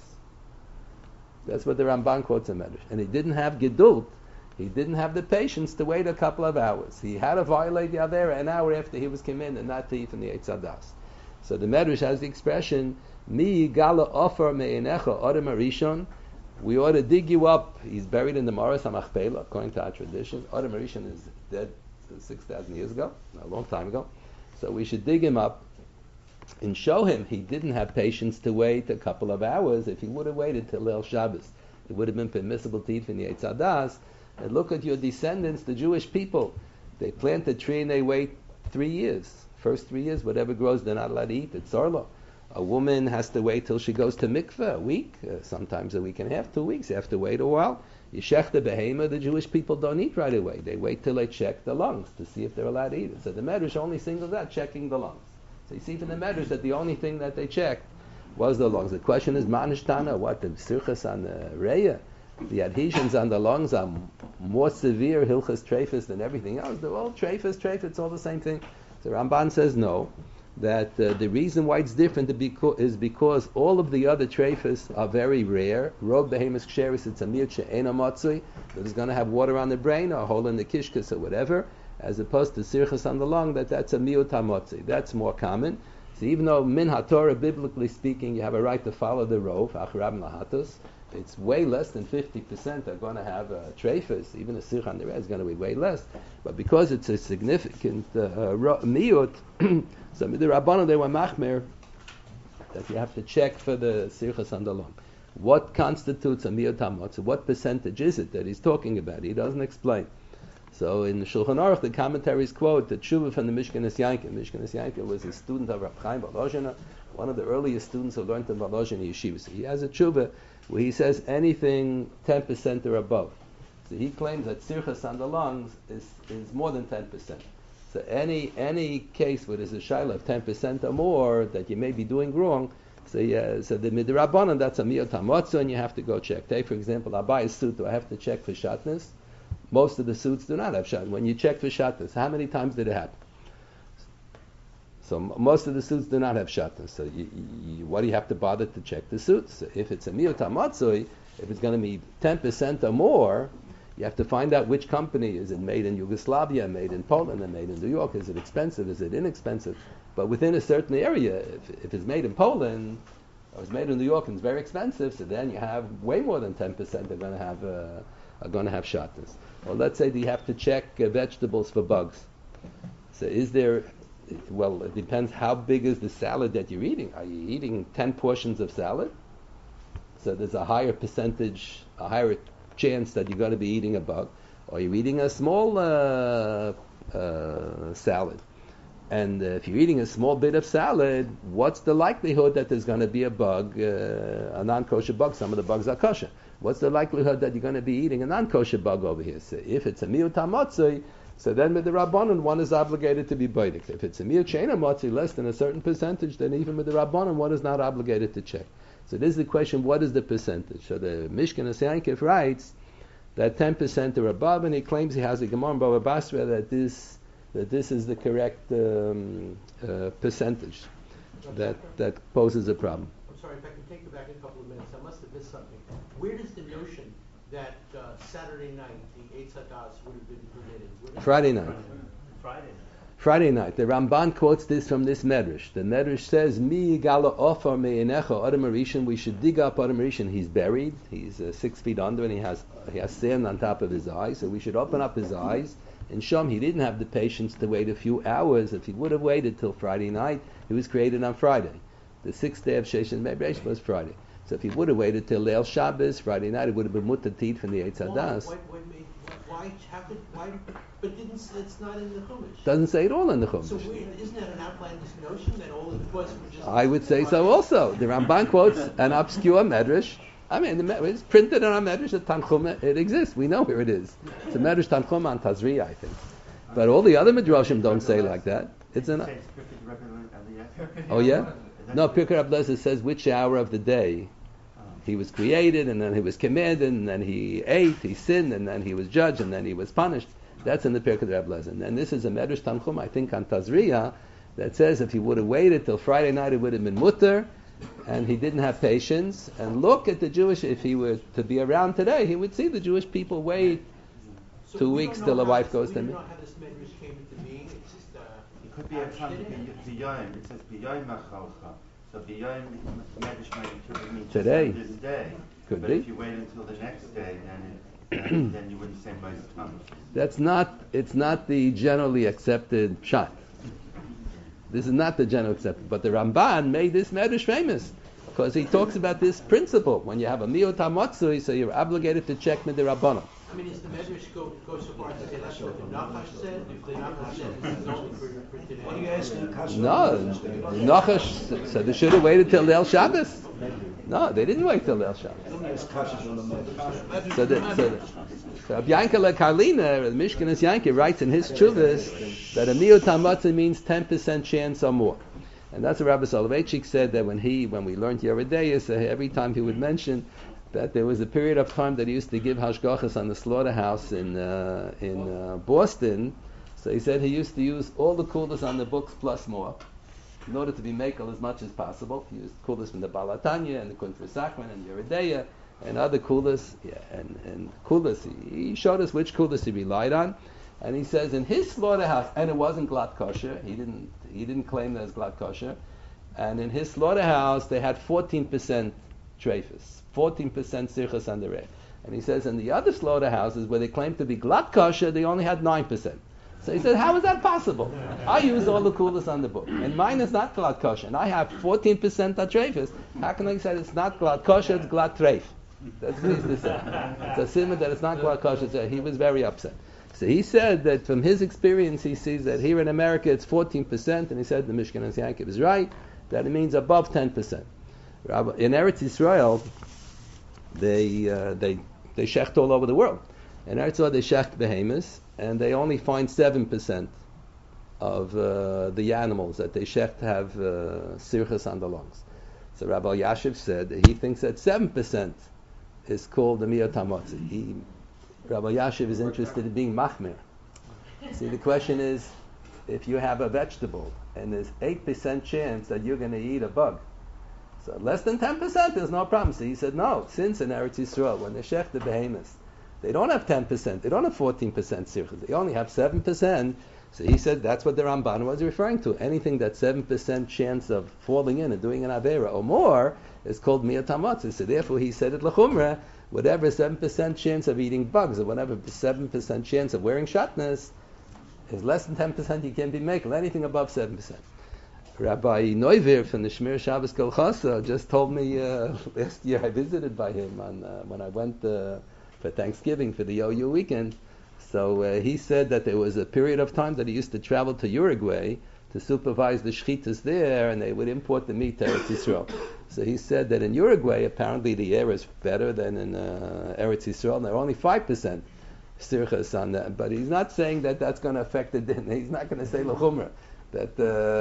That's what the Ramban quotes in Medrash. And he didn't have gedult. He didn't have the patience to wait a couple of hours. He had to violate the Avera an hour after he was come in and not to eat from the Eitz Hadas. So the Medrash has the expression, Mi gala offer me'enecha Adam Arishon. We ought to dig you up. He's buried in the Maras HaMachpelah, according to our tradition. Adam Arishon is dead 6,000 years ago, a long time ago. So we should dig him up and show him he didn't have patience to wait a couple of hours. If he would have waited till Leil Shabbos, it would have been permissible to eat from the Eitz Hadas. And look at your descendants, the Jewish people. They plant a tree and they wait 3 years. First 3 years, whatever grows, they're not allowed to eat. It's Orlo. A woman has to wait till she goes to mikveh, a week, sometimes a week and a half, 2 weeks. You have to wait a while. Yeshech the behema, the Jewish people don't eat right away. They wait till they check the lungs to see if they're allowed to eat it. So the Medrash only singles out checking the lungs. So you see from the Medrash that the only thing that they checked was the lungs. The question is, Manishtana, what, the sirchas on the reya? The adhesions on the lungs are more severe, hilchas treifus, than everything else. They're all treifus, it's all the same thing. So Ramban says no, that the reason why it's different is because all of the other treifus are very rare. Rob behemoth ksheris, it's a miut she'ena matzui, that is going to have water on the brain or a hole in the kishkas or whatever, as opposed to sirchas on the lung, that's a miut hamotzi. That's more common. So even though min haTorah, biblically speaking, you have a right to follow the rov, achrab lahatos, it's way less than 50% are going to have a treifus. Even a sirch on the red is going to be way less. But because it's a significant miut, so the Rabbanon, they were machmer that you have to check for the sirchas on the lung. What constitutes a miut hamotzi? What percentage is it that he's talking about? He doesn't explain. So in the Shulchan Aruch, the commentaries quote the tshuva from the Mishkenes Yankel. Mishkenes Yankel was a student of Rab Chaim Volozhiner, one of the earliest students who learned in Volozhin Yeshiva. So he has a tshuva where he says anything 10% or above. So he claims that sirchas on the lungs is more than 10%. So any case where there's a shaila of 10% or more that you may be doing wrong, so the midrabanan, that's a miut hamotzi, and you have to go check. Take, for example, I buy a suit, do I have to check for shatnez? Most of the suits do not have shatnez. When you check for shatnez, how many times did it happen? So most of the suits do not have shatnez. So why do you have to bother to check the suits? So if it's a miut hamatzui, if it's going to be 10% or more, you have to find out which company. Is it made in Yugoslavia, made in Poland, and made in New York? Is it expensive? Is it inexpensive? But within a certain area, if it's made in Poland, or it's made in New York and it's very expensive, so then you have way more than 10% are going to have shatnez. Or let's say that you have to check vegetables for bugs. So is there... Well, it depends how big is the salad that you're eating. Are you eating 10 portions of salad? So there's a higher percentage, a higher chance that you're going to be eating a bug. Or you're eating a small salad. And if you're eating a small bit of salad, what's the likelihood that there's going to be a bug, a non-kosher bug? Some of the bugs are kosher. What's the likelihood that you're going to be eating a non-kosher bug over here? So if it's a miut hamotzi, so then with the Rabbanon, one is obligated to be baidik. If it's a miut she'ena motzi, less than a certain percentage, then even with the Rabbanon, one is not obligated to check. So this is the question, what is the percentage? So the Mishkenes Yankov writes that 10% or above, and he claims he has a Gemara in Baba Basra that this is the correct percentage that poses a problem. I'm sorry, if I can take you back a couple of minutes, I must have missed something. Where does the notion that Saturday night the Eitz Hadas would have been permitted? Friday night. Friday night. The Ramban quotes this from this Medrash. The Medrash says, Mi gala ofar me'enecha Adam Arishan. We should dig up Adam Arishan. He's buried. He's 6 feet under, and he has sand on top of his eyes. So we should open up his eyes and show him he didn't have the patience to wait a few hours. If he would have waited till Friday night, he was created on Friday. The 6th day of Sheshes Me'bresh was Friday. So if he would have waited till Leil Shabbos, Friday night, it would have been mutter to eat from the Eitz Hadas. Why? But it's not in the Chumash. Doesn't say it all in the Chumash. So isn't that an outlandish notion that all it was just... I would say so also. The Ramban quotes an obscure Medrash. I mean, it's printed on a Medrash at Tanchuma. It exists. We know where it is. It's a Medrash Tanchuma on Tazria, I think. But all the other Midrashim don't say like that. It's an... Oh yeah? No, Pirkei Rab Lezer says which hour of the day he was created, and then he was commanded, and then he ate, he sinned, and then he was judged, and then he was punished. That's in the Pirkei Rab Lezer. And this is a Medrash Tanchum, I think, on Tazria, that says if he would have waited till Friday night, it would have been mutter, and he didn't have patience. And look at the Jewish, if he were to be around today, he would see the Jewish people wait So 2 we weeks don't till know a how wife this- goes to We me. don't know how this medrash came into being. It's just It could be at some b'yoyim. It says b'yoyim machalcha. So b'yoyim medrash might interpret means Today. this day. Could but be. if you wait until the next day, then you wouldn't say by the tongue. It's not the generally accepted shot. This is not the general accepted. But the Ramban made this medrash famous because he talks about this principle. When you have a miyot hamatzui, so you're obligated to check with the Rabbanon. I mean, is the medrash go so far as to say that's what the Nachash said? If the Nachash said this is only for today? What are you asking? Kasha? No, Nachash said they should have waited till Leil Shabbos. No, they didn't wait till Leil Shabbos. Don't ask Kasha on the matter. So Rabbi Yankele Karliner, the Mishkanis Yanke, writes in his Chuvas that a miyot hamatzui means 10% chance or more. And that's what Rabbi Soloveitchik said that when we learned Yerideyus, every time he would mention that there was a period of time that he used to give hashgachas on the slaughterhouse in Boston. So he said he used to use all the kulas on the books plus more in order to be makel as much as possible. He used kulas from the Balatanya and the Kuntra Sakman and Yerideyah and other kulas. Yeah, and kulas. He showed us which kulas he relied on. And he says in his slaughterhouse, and it wasn't glatt kosher. He didn't claim that it's glatt kosher. And in his slaughterhouse, they had 14% treifus, 14% sirchas on the rev. And he says in the other slaughterhouses where they claim to be glatt kosher, they only had 9%. So he said, how is that possible? I use all the kulas on the book, and mine is not glatt kosher, and I have 14% treifus. How can I say it's not glatt kosher, it's glatt treif? That's what he used to say. It's a simmer that it's not glatt kosher. So he was very upset. So he said that from his experience, he sees that here in America it's 14%, and he said the Mishkanis Yankiv is right, that it means above 10%. In Eretz Yisrael, they shecht all over the world. In Eretz Yisrael, they shecht behemoths, and they only find 7% of the animals that they shecht have sirchas on the lungs. So Rabbi Yashiv said that he thinks that 7% is called the miyot hamatzui. Rabbi Yashiv is interested in being machmir. See, the question is, if you have a vegetable and there's 8% chance that you're going to eat a bug, so less than 10%, there's no problem. So he said, no, since in Eretz Yisrael, when they shech the behemoths, they don't have 10%, they don't have 14% sirchas, they only have 7%. So he said that's what the Ramban was referring to. Anything that's 7% chance of falling in and doing an avera or more is called miyot hamatzui. So therefore he said it l'chumra, whatever 7% chance of eating bugs or whatever 7% chance of wearing shatnez is less than 10%, you can't be making anything above 7%. Rabbi Neuwirth from the Shmir Shabbos Kolchasa just told me last year I visited by him when I went for Thanksgiving for the OU weekend. So he said that there was a period of time that he used to travel to Uruguay to supervise the shchitas there, and they would import the meat to Eretz Yisrael. So he said that in Uruguay, apparently the air is better than in Eretz Yisrael, and there are only 5% sirchas on that. But he's not saying that that's going to affect the din. He's not going to say l'chumra, that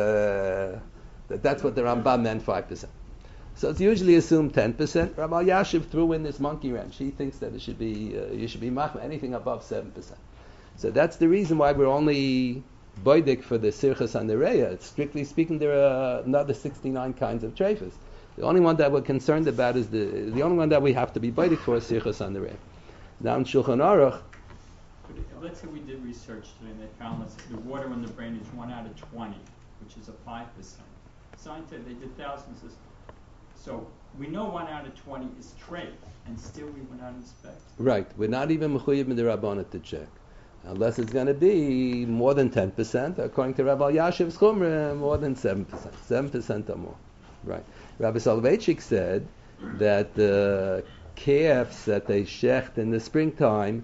that's what the Rambam meant, 5%. So it's usually assumed 10%. Rabbi Yashiv threw in this monkey wrench. He thinks that it should be you should be machmir anything above 7%. So that's the reason why we're only boidik for the sirchas and the reya. Strictly speaking, there are another 69 kinds of treifas. The only one that we're concerned about is the only one that we have to be boidik for is sirchas and the reya. Now in Shulchan Aruch, Let's say we did research today and they found the water in the brain is 1 out of 20, which is a 5%. Scientists, they did thousands of. So we know 1 out of 20 is trait, and still we would not inspect. Right, we're not even mechuyev midirabbanan to check, unless it's going to be more than 10%. According to Rabbi Yashiv's chumrah, more than 7%, 7% or more. Right. Rabbi Soloveitchik said that the calves that they shecht in the springtime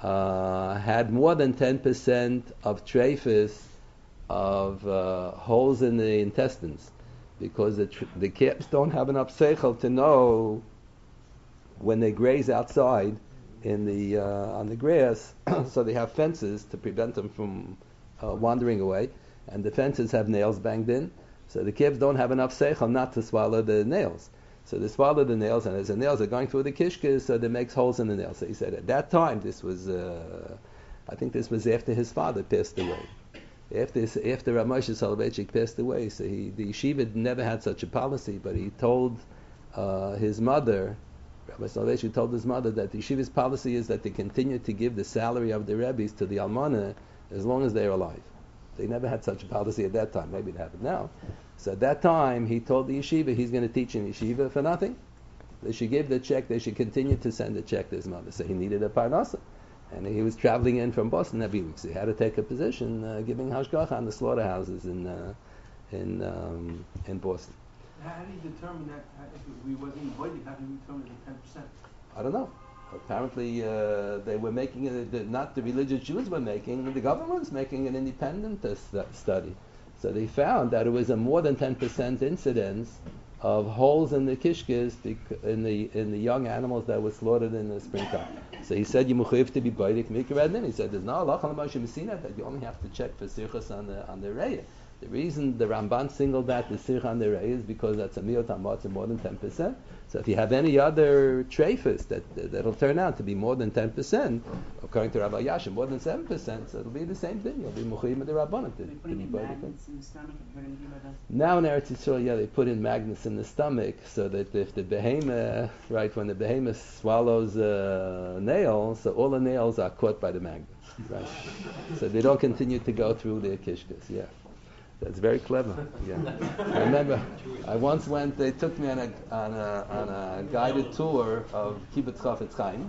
had more than 10% of treifus of holes in the intestines, because the calves don't have enough seichel to know when they graze outside in the on the grass, so they have fences to prevent them from wandering away, and the fences have nails banged in, so the calves don't have enough seichel not to swallow the nails. So they swallow the nails, and as the nails are going through the kishkas, so they makes holes in the nails. So he said at that time, this was, I think this was after his father passed away. After Rav Moshe Soloveitchik passed away, so the yeshiva never had such a policy, but he told his mother, Rabbi Soloveitchik told his mother that the yeshiva's policy is that they continue to give the salary of the rebbes to the almana as long as they're alive. They never had such a policy at that time. Maybe it happened now. So at that time, he told the yeshiva he's going to teach in yeshiva for nothing. They should give the check. They should continue to send the check to his mother. So he needed a parnasa. And he was traveling in from Boston every week. So he had to take a position giving hashgacha on the slaughterhouses in Boston. How do you determine that? If we wasn't invited, how do you determine the 10%? I don't know. Apparently, they were making it, not the religious Jews were making, the government was making an independent study. So they found that it was a more than 10% incidence of holes in the kishkes in the young animals that were slaughtered in the springtime. So he said, you mechuyev to be baidik mikra. He said, there's no halacha l'Moshe Messina that you only have to check for sirchas on the reya. The reason the Ramban singled out the sircha on the reya is because that's a miyot hamotza more than 10%. So if you have any other treifus that'll turn out to be more than 10%, according to Rabbi Yashin, more than 7%, so it'll be the same thing. You'll be mechuyev with the Rabbanim to be baidik. Now in Eretz Yisrael, they put in magnets in the stomach so that if the behemoth, when the behemoth swallows a nail, so all the nails are caught by the magnets, right? So they don't continue to go through the kishkas. Yeah, that's very clever. Yeah, I remember I once went. They took me on a guided tour of Kibbutz Chafetz Chaim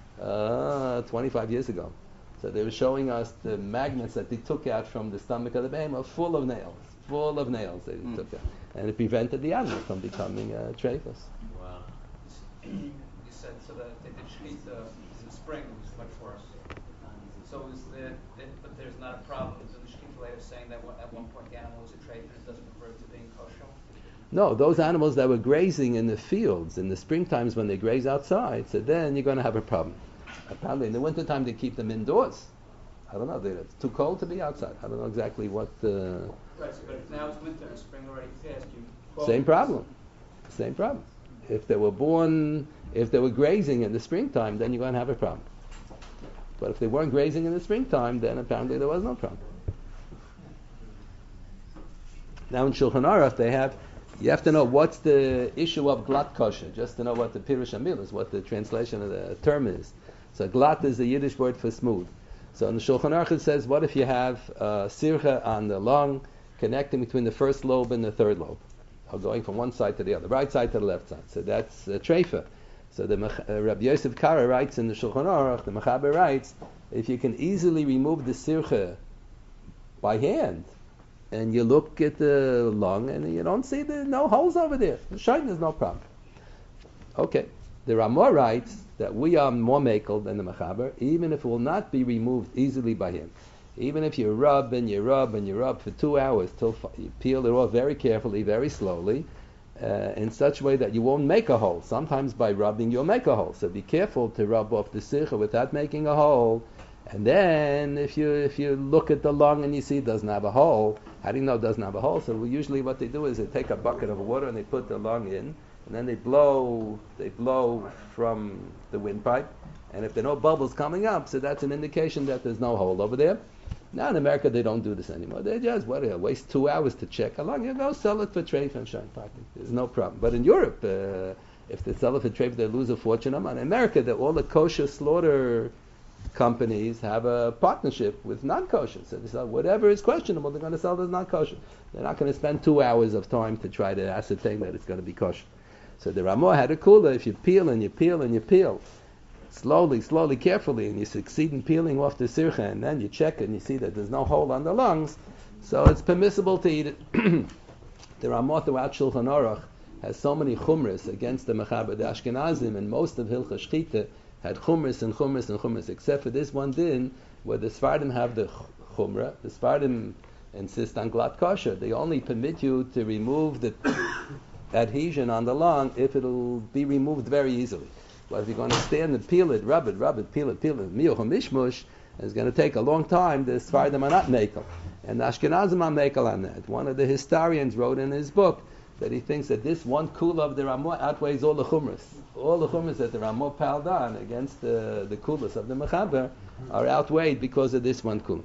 25 years ago. So they were showing us the magnets that they took out from the stomach of the behemoth, full of nails they took out. And it prevented the animal from becoming treifus. Wow. You said so that they did shechita in the spring, which is much worse. So but there's not a problem. Is the shechita later saying that at one point the animal was a treif and it doesn't refer to being kosher? No, those animals that were grazing in the fields in the spring times when they graze outside, so then you're going to have a problem. Apparently in the wintertime they keep them indoors. I don't know, it's too cold to be outside. I don't know exactly what... Right, so, but if now it's winter and spring already passed, Same problem. If they were grazing in the springtime, then you're going to have a problem. But if they weren't grazing in the springtime, then apparently there was no problem. Now in Shulchan Aruch you have to know what's the issue of glat kosher, just to know what the Pirush Hamil is, what the translation of the term is. So glat is the Yiddish word for smooth. So in the Shulchan Aruch it says, what if you have sircha on the lung, connecting between the first lobe and the third lobe, or going from one side to the other, right side to the left side. So that's treifa. So the Rabbi Yosef Kara writes in the Shulchan Aruch, the Mechaber writes, if you can easily remove the sircha by hand, and you look at the lung and you don't see no holes over there, there's no problem. Okay, the Ramah writes that we are more makel than the Mechaber, even if it will not be removed easily by hand. Even if you rub and you rub and you rub for 2 hours till you peel it off very carefully, very slowly, in such a way that you won't make a hole. Sometimes by rubbing you'll make a hole. So be careful to rub off the sircha without making a hole. And then if you look at the lung and you see it doesn't have a hole, how do you know it doesn't have a hole? So usually what they do is they take a bucket of water and they put the lung in, and then they blow from the windpipe. And if there are no bubbles coming up, so that's an indication that there's no hole over there. Now in America they don't do this anymore. They just waste 2 hours to check how long. You go sell it for treif and shine party. There's no problem. But in Europe, if they sell it for treif, they lose a fortune. In America, all the kosher slaughter companies have a partnership with non-kosher. So they sell whatever is questionable, they're going to sell as non-kosher. They're not going to spend 2 hours of time to try to ascertain that it's going to be kosher. So the Ramah had a cooler. If you peel and you peel and you peel, slowly, carefully, and you succeed in peeling off the sircha, and then you check and you see that there's no hole on the lungs, so it's permissible to eat it. The Ramah throughout Shulchan Aruch has so many chumras against the Mechaber. The Ashkenazim and most of Hilchah Shchita had chumras, except for this one din where the Sfardim have the chumra. The Sfardim insist on glat kosher. They only permit you to remove the adhesion on the lung if it'll be removed very easily. But if you're going to stand and peel it, rub it, peel it, miyuch mishmush, it's going to take a long time. The Sfardim are not mekel, and the Ashkenazim are mekel on that. One of the historians wrote in his book that he thinks that this one kula of the Ramah outweighs all the chumras. All the chumras that the Ramah piled on against the kulas of the Mechaber are outweighed because of this one kula.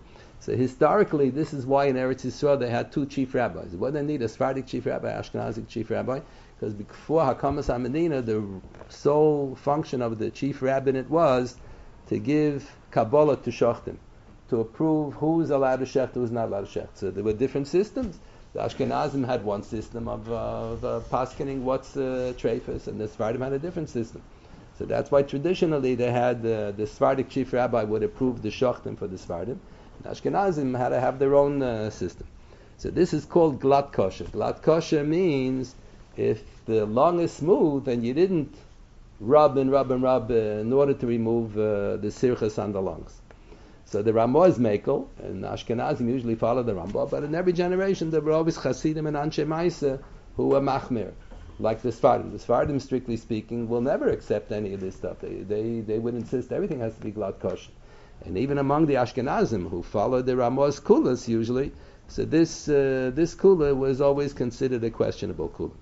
So historically, this is why in Eretz Yisrael they had two chief rabbis. What they need, a Sephardic chief rabbi, Ashkenazic chief rabbi, because before Hakamas HaMedina, the sole function of the chief rabbinate was to give Kabbalah to Shachtim, to approve who's allowed to shecht, who's not allowed to shecht. So there were different systems. The Ashkenazim had one system of paskening what's treifus, and the Sephardim had a different system. So that's why traditionally they had the Sephardic chief rabbi would approve the shachtim for the Sephardim. And Ashkenazim had to have their own system. So this is called glat kosher. Glat kosher means if the lung is smooth and you didn't rub in order to remove the sirchas on the lungs. So the Ramah is mekel, and Ashkenazim usually follow the Ramah, but in every generation there were always Hasidim and Anshe Maisa who were machmir, like the Sfardim. The Sfardim, strictly speaking, will never accept any of this stuff. They would insist everything has to be glat kosher. And even among the Ashkenazim who followed the Ramah's kulas usually, so this kula was always considered a questionable kula.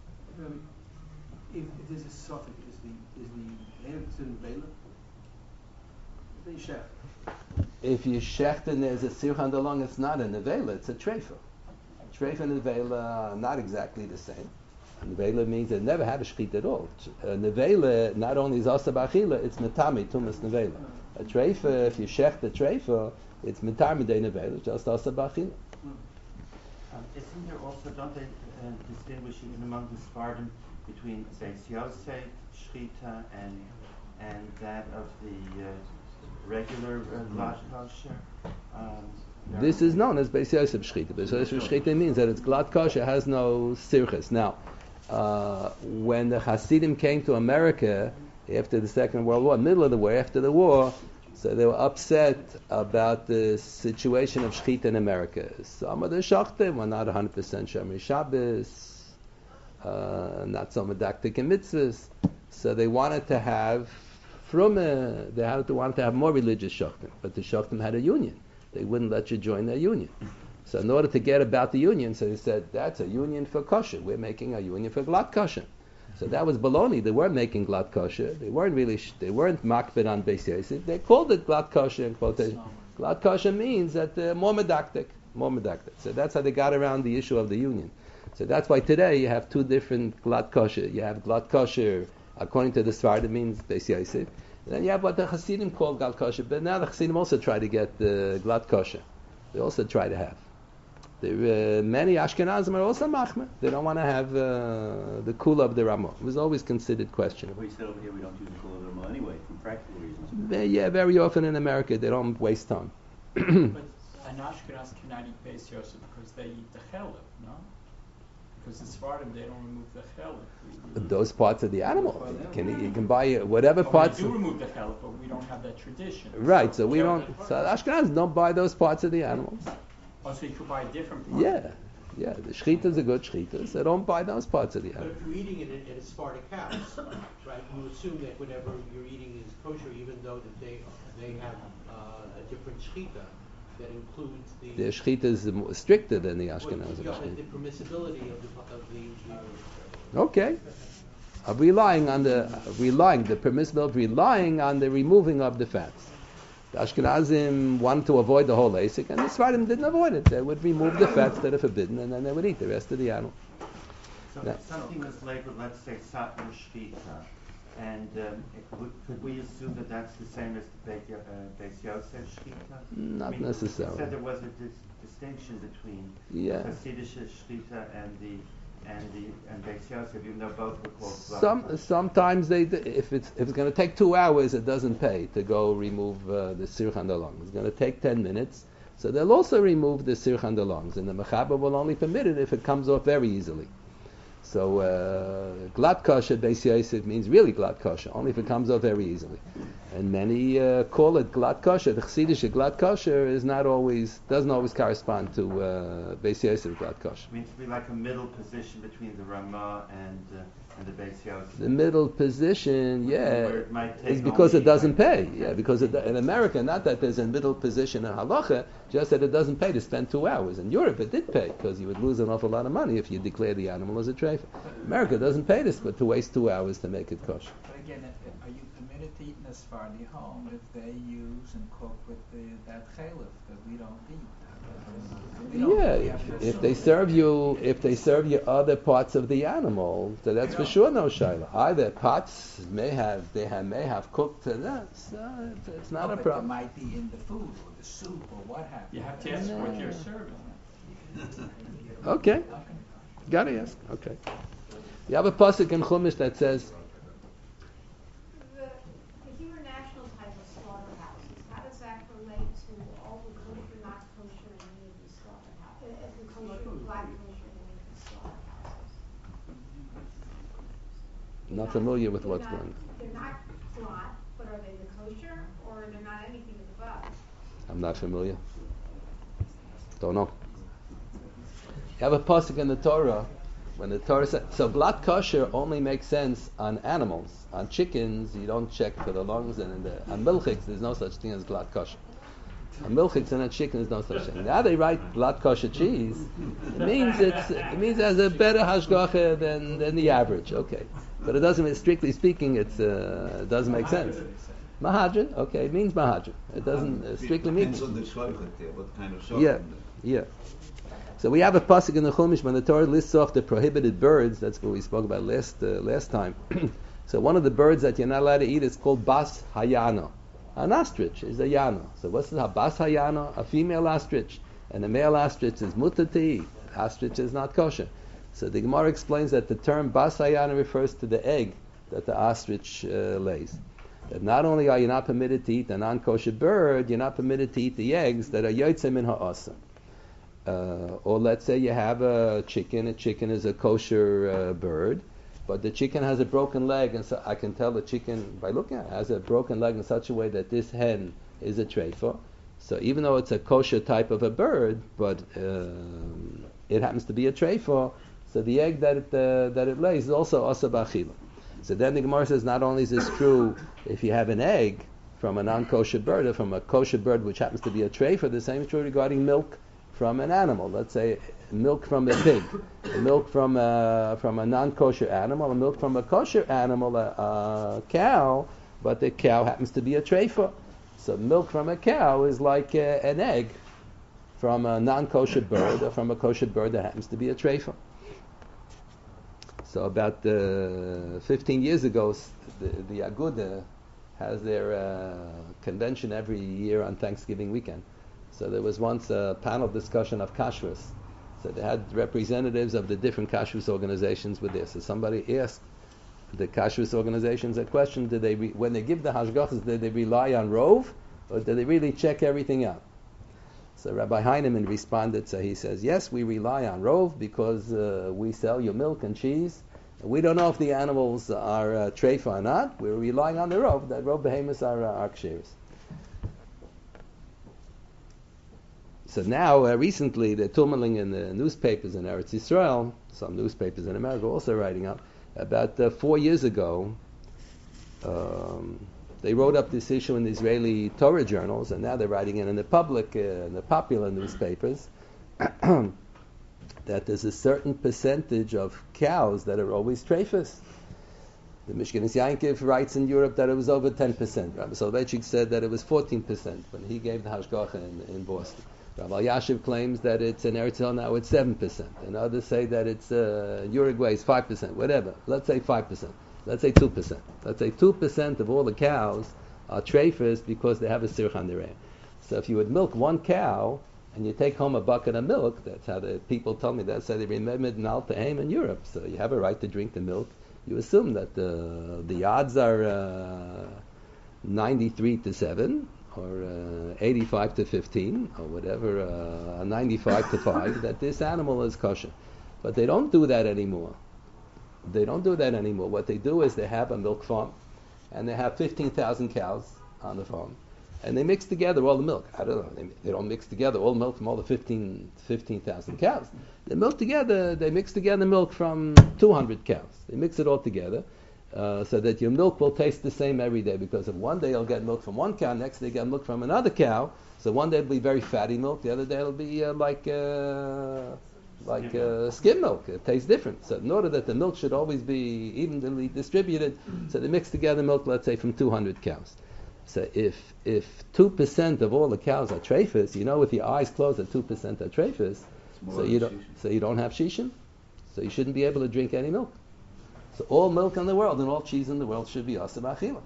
If there's a suffix, is the air considered Vela? If they shech. If you shecht and there's a sirch on the lung, it's not a nevela, it's a treifa. Treifa and nevela are not exactly the same. A nevela means it never had a shchit at all. A nevela not only is asa b'achila, it's metami, tumas nevela. A treifa, if you shecht a treifa, it's metami de nevela, just asa b'achila. Isn't there also, don't they distinguish even among the Sephardim between Beis Yosef, Shchita, and that of the regular glat kosher? This is known as Beis Yosef Shchita. Beis Yosef Shchita means that it's glat kosher, has no sirches. Now, when the Hasidim came to America after the Second World War, middle of the war, after the war, so they were upset about the situation of Shchita in America. Some of the Shachtim were not 100% Shomer Shabbos, not so medactic in mitzvahs. So they wanted to have wanted to have more religious Shachtim, but the Shachtim had a union. They wouldn't let you join their union. So in order to get about the union, so they said, that's a union for kosher. We're making a union for glat kosher. So that was baloney. They weren't making glat kosher. They weren't makbid on Beis Yosef. They called it glat kosher in quotation. Glat kosher means that more medactic. So that's how they got around the issue of the union. So that's why today you have two different glat kosher. You have glat kosher according to the Sfardim means Beis Yosef. And then you have what the Hasidim call glat kosher. But now the Hasidim also try to get the glat kosher. They also try to have. Many Ashkenazim are also machmer. They don't want to have the kula of the Ramah. It was always considered questionable. We said over here we don't use the kula of the Ramah anyway, from practical reasons. Yeah, very often in America they don't waste time. But an Ashkenaz cannot eat Beis Yosef because they eat the chelip, no? Because the Sephardim, they don't remove the chelip. Those parts of the animal. You can buy whatever parts. We do remove the chelip, but we don't have that tradition. Right, so we don't. So Ashkenazim don't buy those parts of the animals. Oh, so you could buy a different part? Yeah. The shchita is a good shchita, so don't buy those parts of the animal. But if you're eating it in a Sephardic house, right, you assume that whatever you're eating is kosher, even though that they have a different shchita that includes the... The shchita is stricter than the Ashkenazim shchita. The permissibility of the Okay. Relying the permissibility, relying on the removing of the fats. The Ashkenazim wanted to avoid the whole asik, and the Sfardim didn't avoid it. They would remove the fats that are forbidden, and then they would eat the rest of the animal. So if something was labeled, let's say, Satmar Shchita, and could we assume that that's the same as the Beis Yosef Shchita? Not necessarily. You said there was a distinction between Hasidic Shchita and Beis Yosef, even though both were called sometimes if it's going to take 2 hours, it doesn't pay to go remove the sirch on the lungs. It's going to take 10 minutes, so they'll also remove the sirch on the lungs, and the mechaber will only permit it if it comes off very easily. So glat kosher Beis Yosef means really glat kosher, only if it comes off very easily. And many call it glat kosher. The Chassidish glat kosher doesn't always correspond to Beis Yosef glat kosher. It means to be like a middle position between the Ramah and the Beis Yosef. The middle position, is because it doesn't pay. Yeah, because in America, not that there's a middle position in halacha, just that it doesn't pay to spend 2 hours. In Europe, it did pay because you would lose an awful lot of money if you declare the animal as a treifa. America doesn't pay this, but to waste 2 hours to make it kosher. But again, are you permitted to eat in a Sephardi home if they use and cook with that chalif that we don't eat? Yeah, if they serve you other parts of the animal, then that's for sure no shayla. Either pots may have cooked, and it's not a But problem. it might be in the food or the soup or what have you. You have to ask what you're serving. Okay, gotta ask. Okay, you have a pasuk in Chumash that says. The Hebrew national type of slaughterhouses, how does that relate to all the kosher, not kosher, and any of these slaughterhouses? The kosher, black kosher, and any of these slaughterhouses? Not familiar with what's They're going on. They're not slot, but are they the kosher, or they're not anything of the above? I'm not familiar. Don't know. You have a pasuk in the Torah when the Torah says so. Blood kosher only makes sense on animals. On chickens, you don't check for the lungs, and on milchiks, there's no such thing as blood kosher. On milchiks and on chicken, there's no such thing. Now they write blood kosher cheese. It means it has a better hashgacha than the average. Okay, but it doesn't. Strictly speaking, it doesn't make sense. Mahadran, okay, it means mahadran. It doesn't strictly mean. Depends on the shochet there, what kind of shochet. Yeah. So we have a pasuk in the Chumash when the Torah lists off the prohibited birds. That's what we spoke about last time. So one of the birds that you're not allowed to eat is called bas hayano. An ostrich is a yano. So what's the bas hayano? A female ostrich, and a male ostrich is mutter to eat. Ostrich is not kosher. So the Gemara explains that the term bas hayano refers to the egg that the ostrich lays. That not only are you not permitted to eat a non-kosher bird, you're not permitted to eat the eggs that are yotzei min ha'asa. Or let's say you have a chicken. A chicken is a kosher bird, but the chicken has a broken leg, and so I can tell the chicken by looking at it has a broken leg in such a way that this hen is a treifa. So even though it's a kosher type of a bird, but it happens to be a treifa, so the egg that it lays is also asa b'achila. So then the Gemara says not only is this true if you have an egg from a non-kosher bird or from a kosher bird which happens to be a treifa, the same is true regarding milk from an animal. Let's say milk from a pig, milk from a non-kosher animal, and milk from a kosher animal, a cow, but the cow happens to be a treifa. So milk from a cow is like an egg from a non-kosher bird or from a kosher bird that happens to be a treifa. So about 15 years ago, the Aguda has their convention every year on Thanksgiving weekend. So there was once a panel discussion of kashrus. So they had representatives of the different kashrus organizations with this. So somebody asked the kashrus organizations a question: did they, when they give the hashgachas, did they rely on rov, or did they really check everything out? So Rabbi Heinemann responded. So he says, yes, we rely on rov because we sell you milk and cheese. We don't know if the animals are treifa or not. We're relying on the rov. That rov behemoths are ksheris. So now, recently, they're tummeling in the newspapers in Eretz Yisrael, some newspapers in America also writing up, about 4 years ago, they wrote up this issue in the Israeli Torah journals, and now they're writing it in the public, in the popular newspapers, that there's a certain percentage of cows that are always treifas. The Mishkenes Yankov writes in Europe that it was over 10%. Rabbi Soloveitchik said that it was 14% when he gave the Hashgacha in Boston. Rabbi Yashiv claims that it's in Eretz Yisrael now it's 7%, and others say that it's Uruguay is 5%, whatever. Let's say 5%. Let's say 2%. Let's say 2% of all the cows are treifas because they have a sirchan dereh. So if you would milk one cow and you take home a bucket of milk, that's how the people told me. That's how they remembered in Al Taim in Europe. So you have a right to drink the milk. You assume that the odds are 93-7. Or 85-15, or whatever, 95-5, that this animal is kosher. But they don't do that anymore. What they do is they have a milk farm, and they have 15,000 cows on the farm, and they mix together all the milk. I don't know, they don't mix together all the milk from all the 15,000 cows. They mix together milk from 200 cows. They mix it all together. So that your milk will taste the same every day, because if one day you'll get milk from one cow, next day you get milk from another cow, so one day it'll be very fatty milk, the other day it'll be like skim milk. It tastes different. So in order that the milk should always be evenly distributed, so they mix together milk, let's say, from 200 cows. So if 2% of all the cows are treifas, with your eyes closed that 2% are treifas, so you don't have shishim, so you shouldn't be able to drink any milk. So all milk in the world and all cheese in the world should be asur b'achila.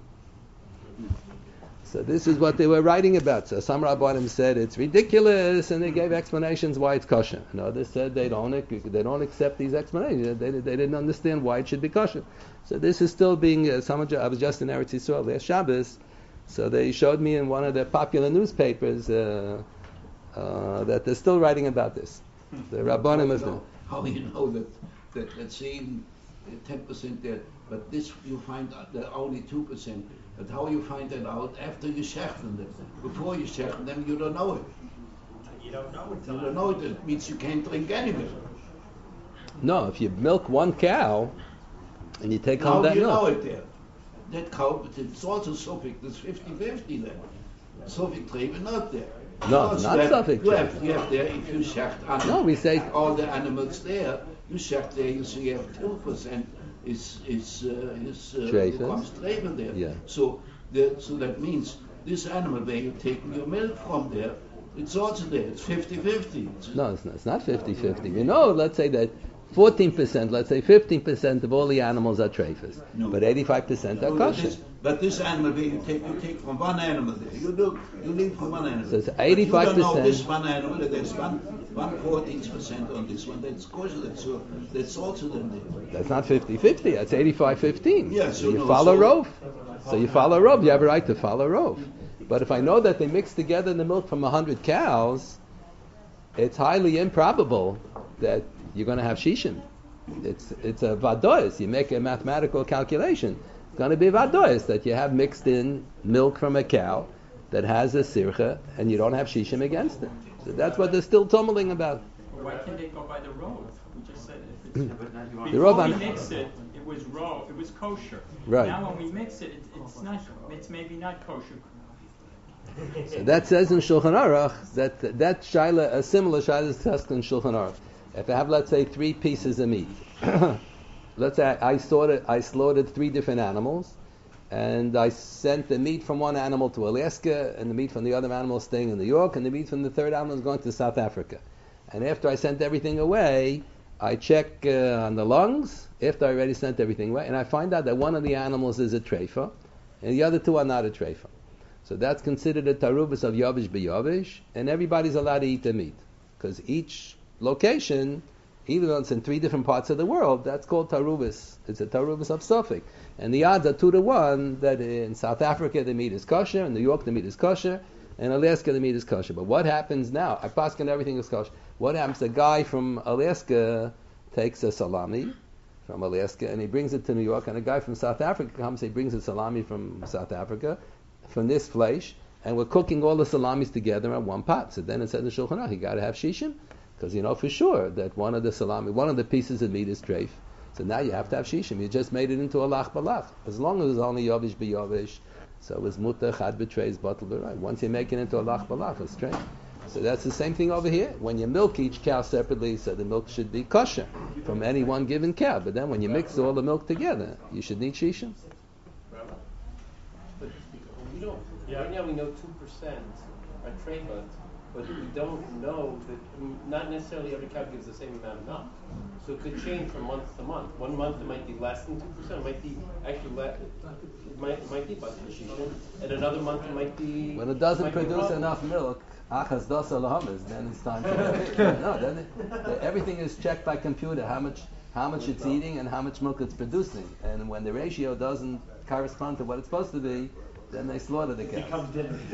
So this is what they were writing about. So some rabbanim said it's ridiculous, and they gave explanations why it's kosher. And others said they don't accept these explanations. They didn't understand why it should be kosher. So this is still being. I was just in Eretz Yisrael last Shabbos, so they showed me in one of the popular newspapers that they're still writing about this. The rabbanim of them. How do you know that let's say 10% there, but this you find out that only 2%. But how you find that out after you shechten them? Before you shechten them, you don't know it. You don't know it. You don't know it. It means you can't drink any milk. No, if you milk one cow and you take home that milk. How do you know it there? That cow, it's also Suffolk. It's 50-50 then. Suffolk trade not there. No, not Suffolk. You have there, if you shecht we say all the animals there, you shecht there, you see you have 2%. Is becomes treven there. Yeah. So that means this animal where you're taking your milk from there, it's also there. It's 50-50. No, it's not 50-50. Let's say that 14%, let's say 15% of all the animals are treifas, but 85% are kosher. But this animal where you take from one animal there. You leave from one animal. So it's 85%. You don't know this one animal. There's 14% on this one. That's kosher. That's also then there. That's not 50-50. That's 85-15. Yeah, so you follow Rov. So you follow Rov. You have a right to follow Rov. But if I know that they mix together the milk from 100 cows, it's highly improbable that you're going to have shishim. It's a vadois. You make a mathematical calculation. It's going to be vadois that you have mixed in milk from a cow that has a sircha, and you don't have shishim against it. So that's what they're still tumbling about. Why can't they go by the Rov? We just said if it's before we mix it was Rov, it was kosher. Right. Now when we mix it, it's maybe not kosher. So that says in Shulchan Aruch that shaila, a similar shaila is discussed in Shulchan Aruch. If I have, let's say, 3 pieces of meat, let's say I slaughtered 3 different animals, and I sent the meat from one animal to Alaska, and the meat from the other animal is staying in New York, and the meat from the third animal is going to South Africa. And after I sent everything away, I check on the lungs, after I already sent everything away, and I find out that one of the animals is a treifa, and the other 2 are not a treifa. So that's considered a tarubas of yavish b'yavish, and everybody's allowed to eat the meat. Because each location, even though it's in 3 different parts of the world, that's called tarubas. It's a tarubas of Suffolk. And the odds are 2-1 that in South Africa the meat is kosher, in New York the meat is kosher, in Alaska the meat is kosher. But what happens now? I paskin everything is kosher. What happens? A guy from Alaska takes a salami from Alaska and he brings it to New York, and a guy from South Africa comes, he brings a salami from South Africa, from this flesh, and we're cooking all the salamis together in one pot. So then it says in Shulchan Aruch, you got to have shishim, because you know for sure that one of the pieces of meat is treif. So now you have to have shishim. You just made it into a lach balach. As long as it's only yavish b'yavish, so it's mutter chad b'treis batel b'ray. Once you make it into a lach balach, it's treif. So that's the same thing over here. When you milk each cow separately, so the milk should be kosher from any one given cow. But then when you mix all the milk together, you should need shishim. Right now we know 2% are treifa, but we don't know that not necessarily every cow gives the same amount of milk. So it could change from month to month. 1 month it might be less than 2%. It might be actually less. It might be about the shishim. And another month it might be. When it doesn't produce enough milk, achas dos alahamas, then it's time to everything is checked by computer. How much it's eating and how much milk it's producing. And when the ratio doesn't correspond to what it's supposed to be, then they slaughter the cow.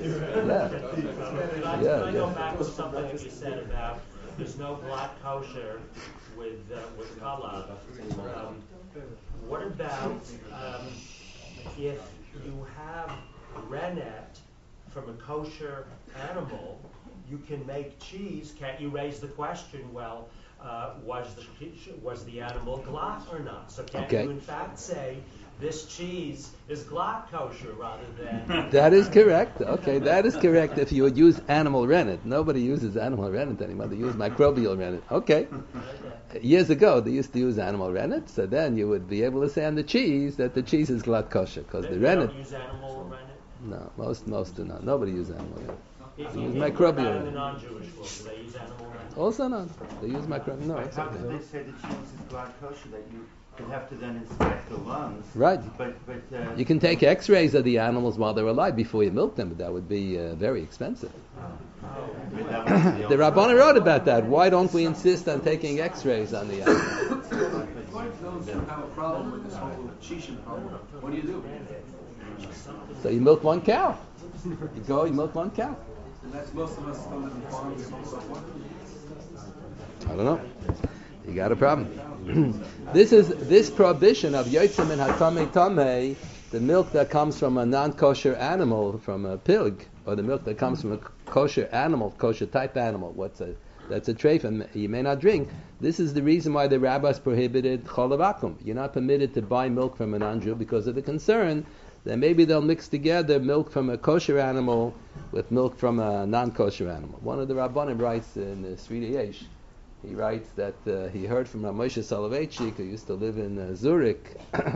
Yeah. I go back to something that you said about there's no black kosher with halal. What about if you have rennet from a kosher animal, you can make cheese? Can't you raise the question? Well, was the animal glatt or not? So can you in fact say this cheese is glatt kosher rather than... That is correct. Okay, that is correct if you would use animal rennet. Nobody uses animal rennet anymore. They use microbial rennet. Okay. Years ago, they used to use animal rennet, so then you would be able to say on the cheese that the cheese is glatt kosher, because the rennet... Don't use animal rennet? No, most do not. Nobody uses animal yet. If They use you think microbial. about in the non-Jewish world, do they use animal meat? Also not. They use microbial. No, But it's how could okay. they say that she uses blood kosher that you could have to then inspect the lungs? Right. But You can take X-rays of the animals while they're alive before you milk them, but that would be very expensive. but that was The Rabbanan wrote about that. Why don't we insist on taking X-rays on the animals? Those who have a problem with this whole shisha problem, what do you do? So you milk one cow. You go, you milk one cow. And that's most of us don't live in farms and so forth. I don't know. You got a problem. This prohibition of yotzim and hatamei tamei, the milk that comes from a non-kosher animal, from a pig, or the milk that comes from a kosher animal, kosher type animal. That's a treif you may not drink. This is the reason why the rabbis prohibited cholav akum. You're not permitted to buy milk from a non-Jew because of the concern that maybe they'll mix together milk from a kosher animal with milk from a non-kosher animal. One of the Rabbanim writes in the Sri Yesh, he writes that he heard from Rav Moshe Soloveitchik, who used to live in Zurich,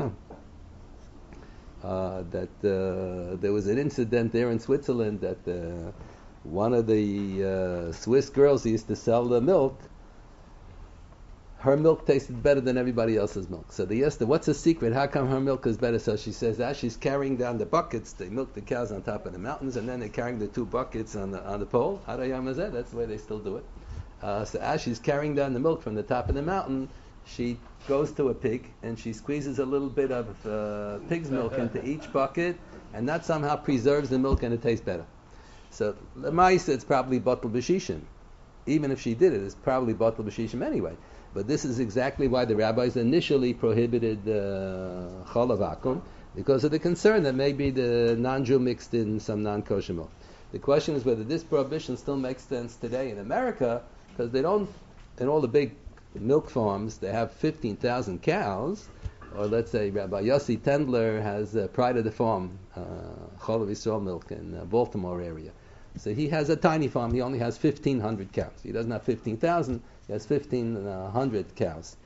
that there was an incident there in Switzerland that one of the Swiss girls who used to sell the milk, her milk tasted better than everybody else's milk. So they asked her, what's the secret? How come her milk is better? So she says, as she's carrying down the buckets, they milk the cows on top of the mountains, and then they're carrying the two buckets on the pole. That's the way they still do it. So as she's carrying down the milk from the top of the mountain, she goes to a pig, and she squeezes a little bit of pig's milk into each bucket, and that somehow preserves the milk and it tastes better. So the mice, it's probably batel b'shishim. Even if she did it, it's probably batel b'shishim anyway. But this is exactly why the rabbis initially prohibited cholav akum, because of the concern that maybe the non-Jew mixed in some non-kosher milk. The question is whether this prohibition still makes sense today in America, because they don't, in all the big milk farms, they have 15,000 cows, or let's say Rabbi Yossi Tendler has Pride of the Farm, Cholav Yisrael milk in Baltimore area. So he has a tiny farm. He only has 1,500 cows. He doesn't have 15,000. He has 1,500 cows.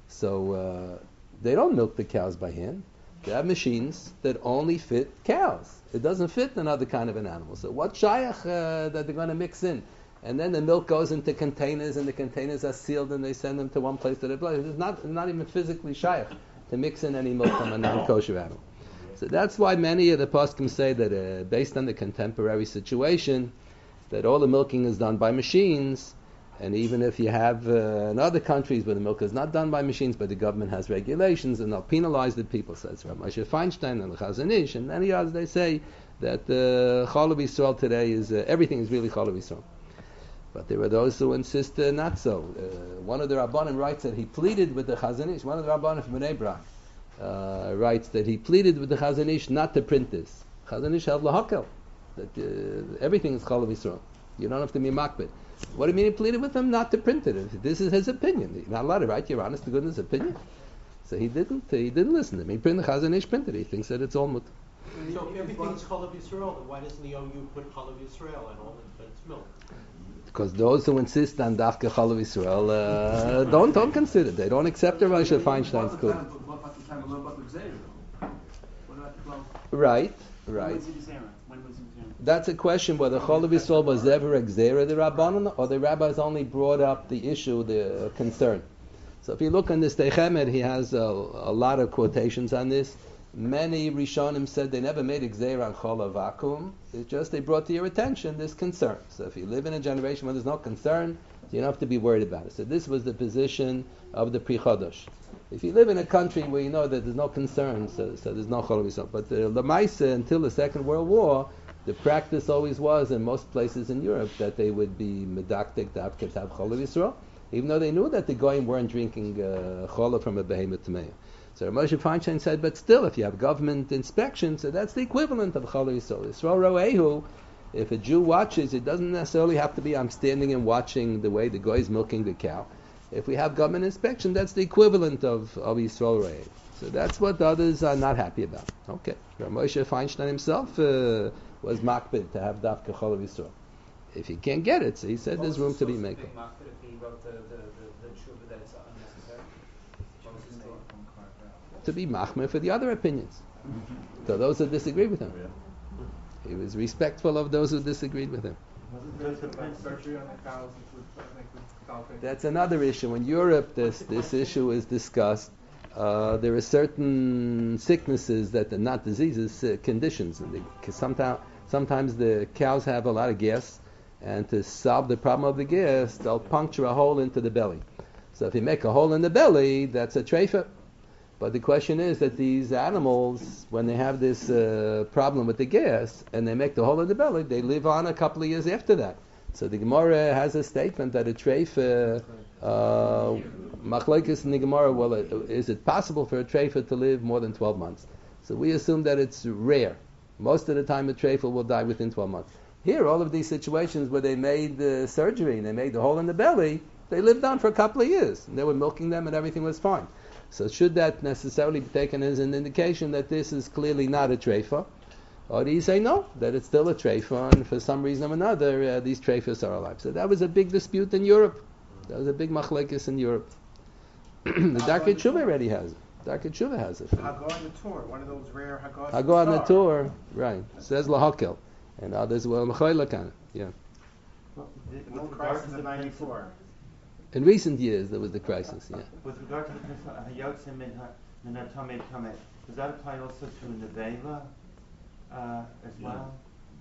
So they don't milk the cows by hand. They have machines that only fit cows. It doesn't fit another kind of an animal. So what shayach that they're going to mix in? And then the milk goes into containers, and the containers are sealed, and they send them to one place to the place. It's not even physically shayach to mix in any milk from a non-kosher animal. So that's why many of the poskim say that based on the contemporary situation, that all the milking is done by machines, and even if you have in other countries where the milk is not done by machines, but the government has regulations, and they'll penalize the people. So it's Rav Moshe Feinstein and the Chazon Ish, and many others, they say that Cholav Yisrael today is, everything is really Cholav Yisrael. But there are those who insist not so. One of the Rabbanim writes that he pleaded with the Chazon Ish, one of the Rabbanim from Bnei Brak, writes that he pleaded with the Chazon Ish not to print this. Chazon Ish held lahakel, that everything is Cholav Yisrael. You don't have to be makbid. What do you mean he pleaded with him not to print it? This is his opinion. You're not allowed to write your honest to goodness opinion. So he didn't listen to him. He printed the Chazon Ish printed it. He thinks that it's all mut. So if everything's Cholav Yisrael, then why doesn't the OU put Cholav Yisrael and all its milk? Because those who insist on Dafka Cholav Yisrael don't consider. They don't accept the Moshe Feinstein's code. Right. When was it That's a question whether Cholav Yisrael was ever a Gzeira the Rabbanon, or the rabbis only brought up the issue, the concern. So if you look on this Teichemet, he has a lot of quotations on this. Many Rishonim said they never made a Gzeira on Cholav Akum. It's just they brought to your attention this concern. So if you live in a generation where there's no concern, you don't have to be worried about it. So this was the position of the Pri Chodosh. If you live in a country where you know that there's no concern, so there's no Cholav Yisrael. But the Lamaisa, until the Second World War, the practice always was in most places in Europe that they would be medaktik daf ketab Cholav Yisrael, even though they knew that the goyim weren't drinking Cholav from a behemoth Tameya. So Moshe Feinstein said, but still, if you have government inspection, so that's the equivalent of Cholav Yisrael. Yisrael Ro'ehu, if a Jew watches, it doesn't necessarily have to be I'm standing and watching the way the guy is milking the cow. If we have government inspection, that's the equivalent of Yisrael Ro'ehu. So that's what the others are not happy about. Okay. Moshe Feinstein himself was makbid to have dafka Cholav Yisrael. If he can't get it, so he said there's room to be made. If he wrote the tshuva that it's unnecessary. To be machmer for the other opinions. So those that disagree with him. He was respectful of those who disagreed with him. Surgery on the cows, which That's another issue. In Europe, this issue is discussed. There are certain sicknesses that are not diseases, conditions. And sometimes the cows have a lot of gas, and to solve the problem of the gas, they'll puncture a hole into the belly. So if you make a hole in the belly, that's a treifa. But the question is that these animals, when they have this problem with the gas, and they make the hole in the belly, they live on a couple of years after that. So the Gemara has a statement that a treifa, machlokes in the Gemara, well, is it possible for a treifa to live more than 12 months? So we assume that it's rare. Most of the time a treifa will die within 12 months. Here, all of these situations where they made the surgery and they made the hole in the belly, they lived on for a couple of years. And they were milking them and everything was fine. So should that necessarily be taken as an indication that this is clearly not a treifa? Or do you say no, that it's still a treifa, and for some reason or another, these treifas are alive? So that was a big dispute in Europe. That was a big machlekes in Europe. The Darkei Tshuva already has it. Darkei Tshuva has it. Hagar on the tour, one of those rare Hagars. Hagar on the tour, right. Says Lahakel. And others will Mechoylek on it. Yeah. No crisis in 94. In recent years, there was the crisis, yeah. With regard to the Hayotze Min HaTamei Tamei, does that apply also to Nevela as well?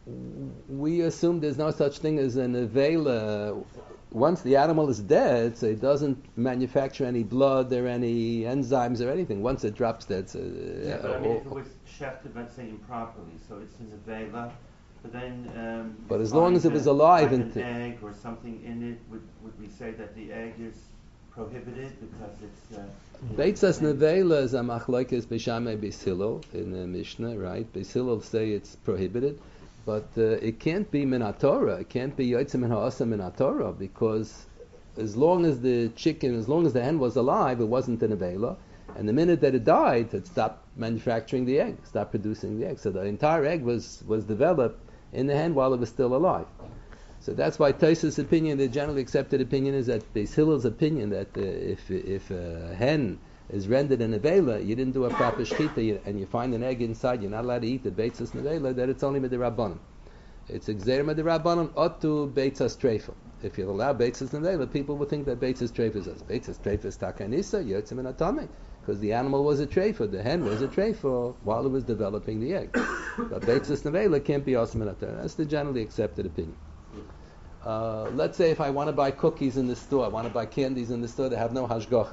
We assume there's no such thing as a nevela. Once the animal is dead, so it doesn't manufacture any blood or any enzymes or anything. Once it drops dead, so, but I mean, if it was shafted, let's say, improperly, so it's in the nevela. But then, but as long as it was alive, like an egg or something in it, would we say that the egg is prohibited because it's? Beitzas nevela is a machlokes b'shamei Beis Hillel in the Mishnah, right? Beis Hillel say it's prohibited, but it can't be min haTorah. It can't be yotzei min ha'asa min haTorah, because as long as the hen was alive, it wasn't a nevela, and the minute that it died, it stopped manufacturing the egg, stopped producing the egg. So the entire egg was developed in the hen while it was still alive. So that's why Tosfos' opinion, the generally accepted opinion, is that Beis Hillel's opinion that if a hen is rendered an nevela, you didn't do a proper shechita, and you find an egg inside, you're not allowed to eat the beitzas nevela, that it's only midirabbanan. It's exer midirabbanan otu beitzas treifa. If you allow beitzas nevela, people will think that beitzas treifa is us. Beitzas treifa is takanisa, yotzei min hatamei, because the animal was a treifa, the hen was a treifa while it was developing the egg. But beitzas nevela can't be osam min haTorah. That's the generally accepted opinion. Let's say if I want to buy cookies in the store, I want to buy candies in the store that have no hashgacha.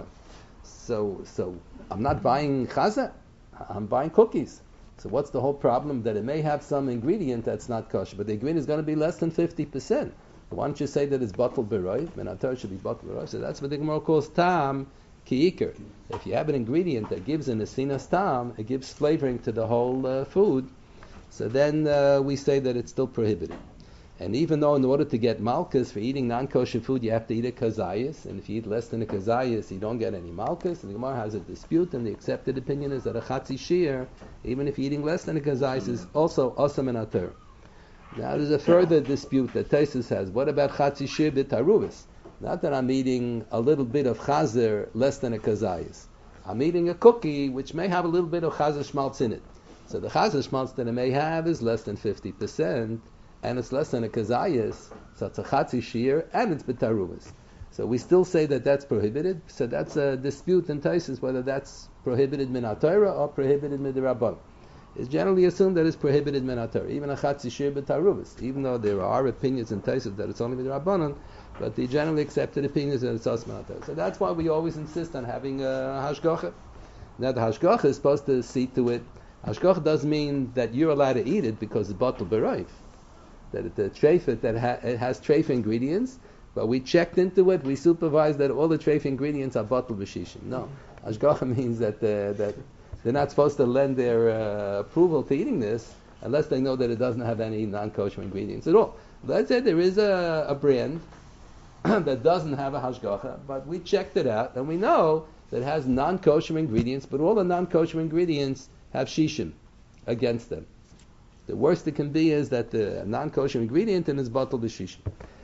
So I'm not buying chaza, I'm buying cookies. So what's the whole problem? That it may have some ingredient that's not kosher, but the ingredient is going to be less than 50%. Why don't you say that it's batel b'roy? Min haTorah should be batel b'roy. So that's what the Gemara calls tam ki'iker. If you have an ingredient that gives an asinas tam, it gives flavoring to the whole food, so then we say that it's still prohibited. And even though in order to get malchus for eating non-kosher food, you have to eat a kazayas, and if you eat less than a kazayas, you don't get any malchus. And the Gemara has a dispute, and the accepted opinion is that a chatzi shir, even if you're eating less than a kazayas, is also osam min haTorah. Now there's a further dispute that Tosfos has. What about chatzi shir b'taruvas? Not that I'm eating a little bit of chazer less than a kazayas. I'm eating a cookie which may have a little bit of chazer schmaltz in it. So the chazer schmaltz that it may have is less than 50%. And it's less than a kazayas, so it's a chatzi shir, and it's b'taruvas. So we still say that that's prohibited. So that's a dispute in Tosfos whether that's prohibited min haTorah or prohibited midirabbanan. It's generally assumed that it's prohibited min haTorah, even a chatzi shir b'taruvas. Even though there are opinions in Tosfos that it's only midirabbanan, but the generally accepted opinion is that it's also min haTorah. So that's why we always insist on having a hashgacha. Now the hashgacha is supposed to see to it. Hashgacha does mean that you're allowed to eat it because it's batel b'roy. That the treifa it has treifa ingredients, but we checked into it. We supervised that all the treifa ingredients are batel b'shishim. No, hashgacha means that they're not supposed to lend their approval to eating this unless they know that it doesn't have any non-kosher ingredients at all. Let's say there is a brand that doesn't have a hashgacha, but we checked it out and we know that it has non-kosher ingredients, but all the non-kosher ingredients have shishim against them. The worst it can be is that the non-kosher ingredient in is batel b'shishim.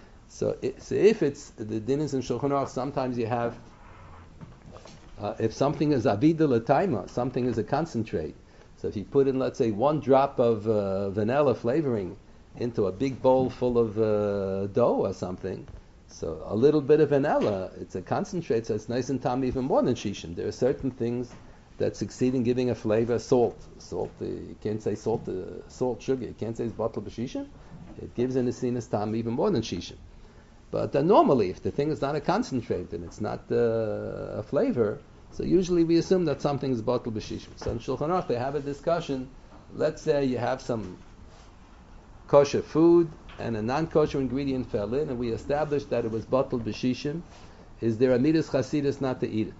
So if it's the dinas in Shulchan Aruch, sometimes you have if something is avida l'taima, something is a concentrate. So if you put in, let's say, 1 drop of vanilla flavoring into a big bowl full of dough or something, so a little bit of vanilla, it's a concentrate, so it's nice and tam even more than shishim. There are certain things that succeed in giving a flavor. Salt, you can't say salt, sugar. You can't say it's bottle b'shishim. It gives an asinas tam even more than shishim. But normally, if the thing is not a concentrate and it's not a flavor, so usually we assume that something is bottle b'shishim. So in Shulchan Aruch they have a discussion. Let's say you have some kosher food and a non-kosher ingredient fell in, and we established that it was bottle b'shishim. Is there a midas chasidus not to eat it?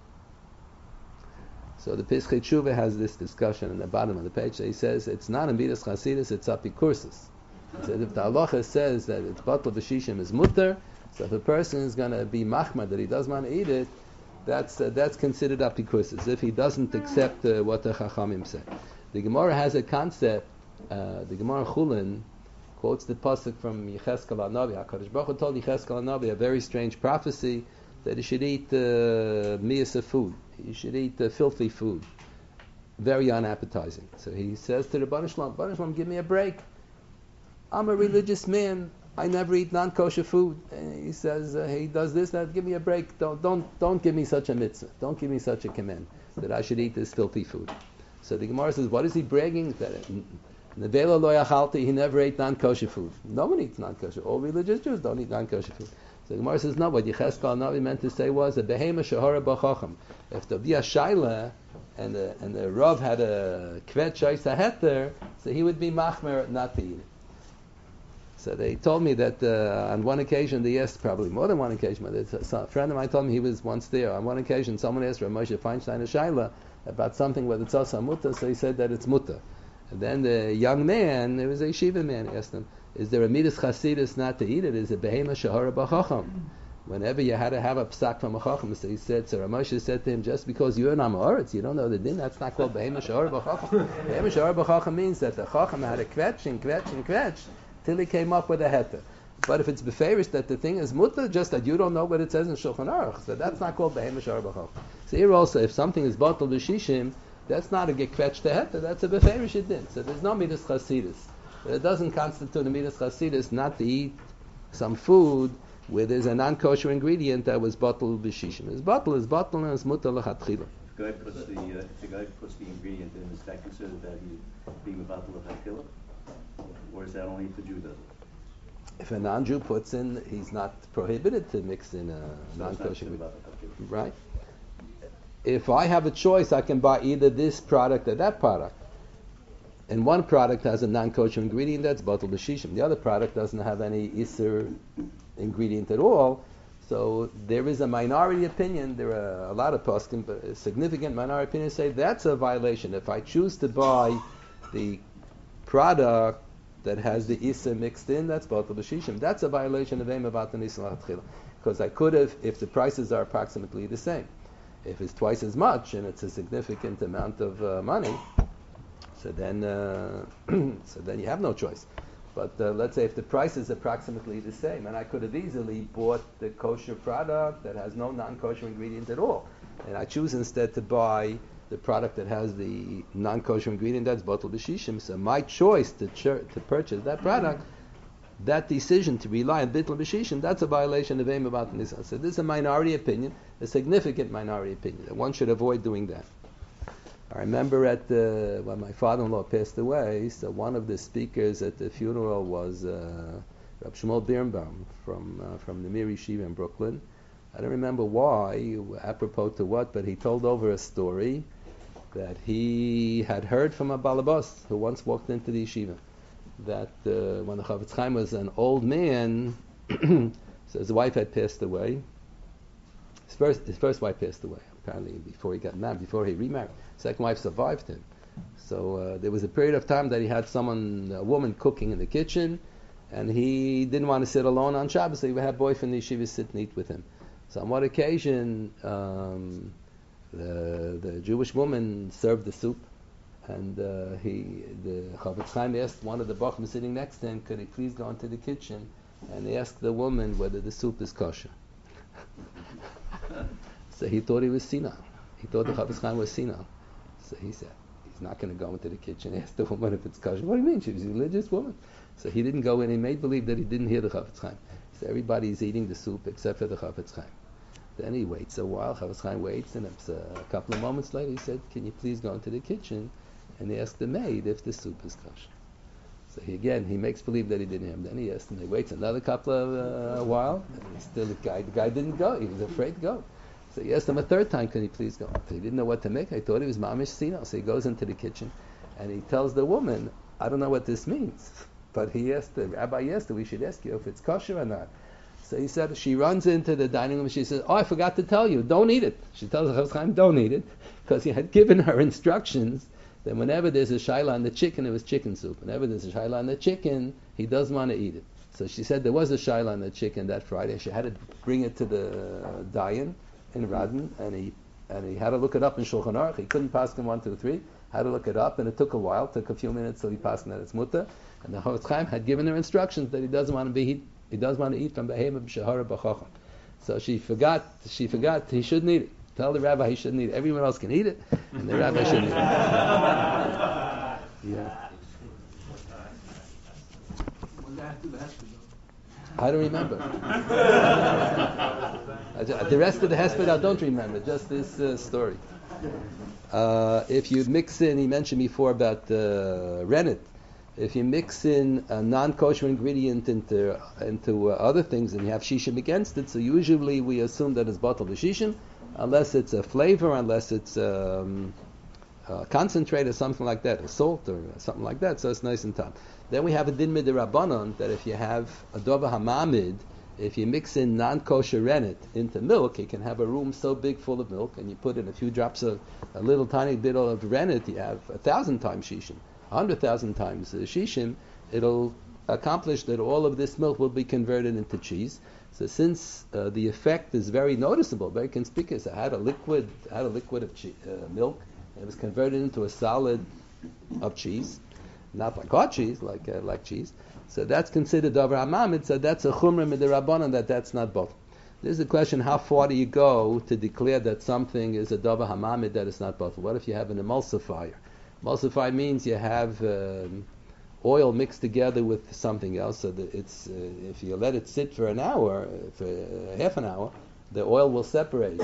So the Pischei Tshuva has this discussion in the bottom of the page. So he says it's not a midas chasidus, it's apikursus. He says if the halacha says that it's bottle b'shishim is mutter, so if a person is going to be machmad that he doesn't want to eat it, that's considered apikursus, if he doesn't accept what the Chachamim say. The Gemara has a concept. The Gemara Chulin quotes the pasuk from Yecheskel HaNavi. HaKadosh Baruch Hu told Yecheskel HaNavi a very strange prophecy that he should eat miyas of food. He should eat filthy food, very unappetizing. So he says to the Rebbeinu Shalom, give me a break. I'm a religious man. I never eat non-kosher food. And he says he does this, that. Give me a break. Don't give me such a mitzvah. Don't give me such a command that I should eat this filthy food. So the Gemara says, what is he bragging? That Nevela lo yachalti, he never ate non-kosher food. No one eats non-kosher. All religious Jews don't eat non-kosher food. So the Gemara says, no, what Yecheskel HaNavi meant to say was a behema shehara b'chacham. If there be a shaila and the Rav had a kvet shayis haheter, so he would be machmer not to eat it. So they told me that on one occasion they asked, probably more than one occasion, but a friend of mine told me he was once there. On one occasion someone asked Rav Moshe Feinstein a shaila about something whether it's asa mutter, so he said that it's mutter. And then the young man, it was a yeshiva man, asked him, is there a midas chasidus not to eat it? Is it behema shahara b'chacham? Whenever you had to have a psak from a chacham, so he said, so Rav Moshe said to him, just because you're an amoritz, you don't know the din, that's not called behema shahara b'chacham. Behema shahara b'chacham means that the chacham had to kvetch and kvetch and kvetch till he came up with a heter. But if it's beferish that the thing is mutter, just that you don't know what it says in Shulchan Aruch, so that's not called behema shahara b'chacham. So here also, if something is bottled b'shishim, that's not a gekvetch to heter, that's a beferish din. So there's no midas chasidus. But it doesn't constitute a midas chasidus not to eat some food where there's a non-kosher ingredient that was bottled b'shishim. His bottle is bottled and it's mutter l'chatchila. If the guy puts the ingredient in, is that considered that he's being a bottle of hakila? Or is that only if the Jew does it? If a non-Jew puts in, he's not prohibited to mix in a non-kosher ingredient. Right? If I have a choice, I can buy either this product or that product. And one product has a non-kosher ingredient that's bottled b'shishim. The other product doesn't have any iser ingredient at all. So there is a minority opinion. There are a lot of poskim, but a significant minority opinion say that's a violation. If I choose to buy the product that has the iser mixed in, that's bottled b'shishim. That's a violation of Eim Avat Nisan L'Chatchila. Because I could have, if the prices are approximately the same. If it's twice as much and it's a significant amount of money, so then you have no choice. But let's say if the price is approximately the same, and I could have easily bought the kosher product that has no non-kosher ingredient at all, and I choose instead to buy the product that has the non-kosher ingredient that's bottled b'shishim. So my choice to purchase that product, that decision to rely on bittul b'shishim, that's a violation of Eim Avat Nisan. So this is a minority opinion, a significant minority opinion, that one should avoid doing that. I remember when my father-in-law passed away, so one of the speakers at the funeral was Rab Shmuel Birnbaum from the Mir Yeshiva in Brooklyn. I don't remember why, apropos to what, but he told over a story that he had heard from a balabas who once walked into the yeshiva, that when the Chavetz Chaim was an old man, so his wife had passed away. His first wife passed away, apparently, before he got married, before he remarried. Second wife survived him. So there was a period of time that he had a woman cooking in the kitchen, and he didn't want to sit alone on Shabbos, so he would have boy from the yeshiva sit and eat with him. So on one occasion, the Jewish woman served the soup, and the Chavetz Chaim asked one of the bachim sitting next to him, could he please go into the kitchen and ask the woman whether the soup is kosher. So he thought he was senile. He thought the Chavetz Chaim was senile. So he said, He's not going to go into the kitchen and ask the woman if it's kosher. What do you mean? She was a religious woman. So he didn't go in. He made believe that he didn't hear the Chafetz Chaim. So everybody's eating the soup except for the Chafetz Chaim. Then he waits a while. Chafetz Chaim waits, and a couple of moments later he said, "Can you please go into the kitchen and ask the maid if the soup is kosher?" So he makes believe that he didn't hear him. Then he asks him. He waits another couple of while, and still the guy didn't go. He was afraid to go. So he asked him a third time, "Can he please go?" So he didn't know what to make. I thought he was mamish sino. So he goes into the kitchen, and he tells the woman, "I don't know what this means." But he asked the rabbi asked her, "We should ask you if it's kosher or not." So he said, she runs into the dining room and she says, "Oh, I forgot to tell you, don't eat it." She tells the Chafetz Chaim, "Don't eat it," because he had given her instructions that whenever there's a shaila on the chicken, it was chicken soup. Whenever there's a shaila on the chicken, he doesn't want to eat it. So she said there was a shaila on the chicken that Friday. She had to bring it to the dayan in Radin, and he had to look it up in Shulchan Aruch. He couldn't pass him 1, 2, 3. Had to look it up, and it took a while. Took a few minutes till he passed that it's mutter. And the Chafetz Chaim had given her instructions that he doesn't want to eat from behema b'shahara b'chacham. So she forgot he shouldn't eat it. Tell the rabbi he shouldn't eat it. Everyone else can eat it, and the rabbi shouldn't eat it. Yeah. I don't remember. The rest of the Hesped I don't remember. Just this story. If you mix in, he mentioned before about rennet. If you mix in a non-kosher ingredient into other things and you have shishim against it, so usually we assume that it's batal b'shishim, unless it's a flavor, unless it's concentrate or something like that, or salt or something like that, so it's nice and tough. Then we have a din midrabanan that if you have a dover hamamid, if you mix in non-kosher rennet into milk, you can have a room so big full of milk, and you put in a few drops of a little tiny bit of rennet, you have 1,000 times shishim, 100,000 times shishim. It'll accomplish that all of this milk will be converted into cheese. So since the effect is very noticeable, very conspicuous, I had a liquid of milk. It was converted into a solid of cheese, not like hot cheese, like cheese. So that's considered davar hamamid. So that's a chumrah midrabanan that's not both. There's a question: how far do you go to declare that something is a davar hamamid that is not both? What if you have an emulsifier? Emulsify means you have oil mixed together with something else. So that it's if you let it sit for an hour, for half an hour, the oil will separate.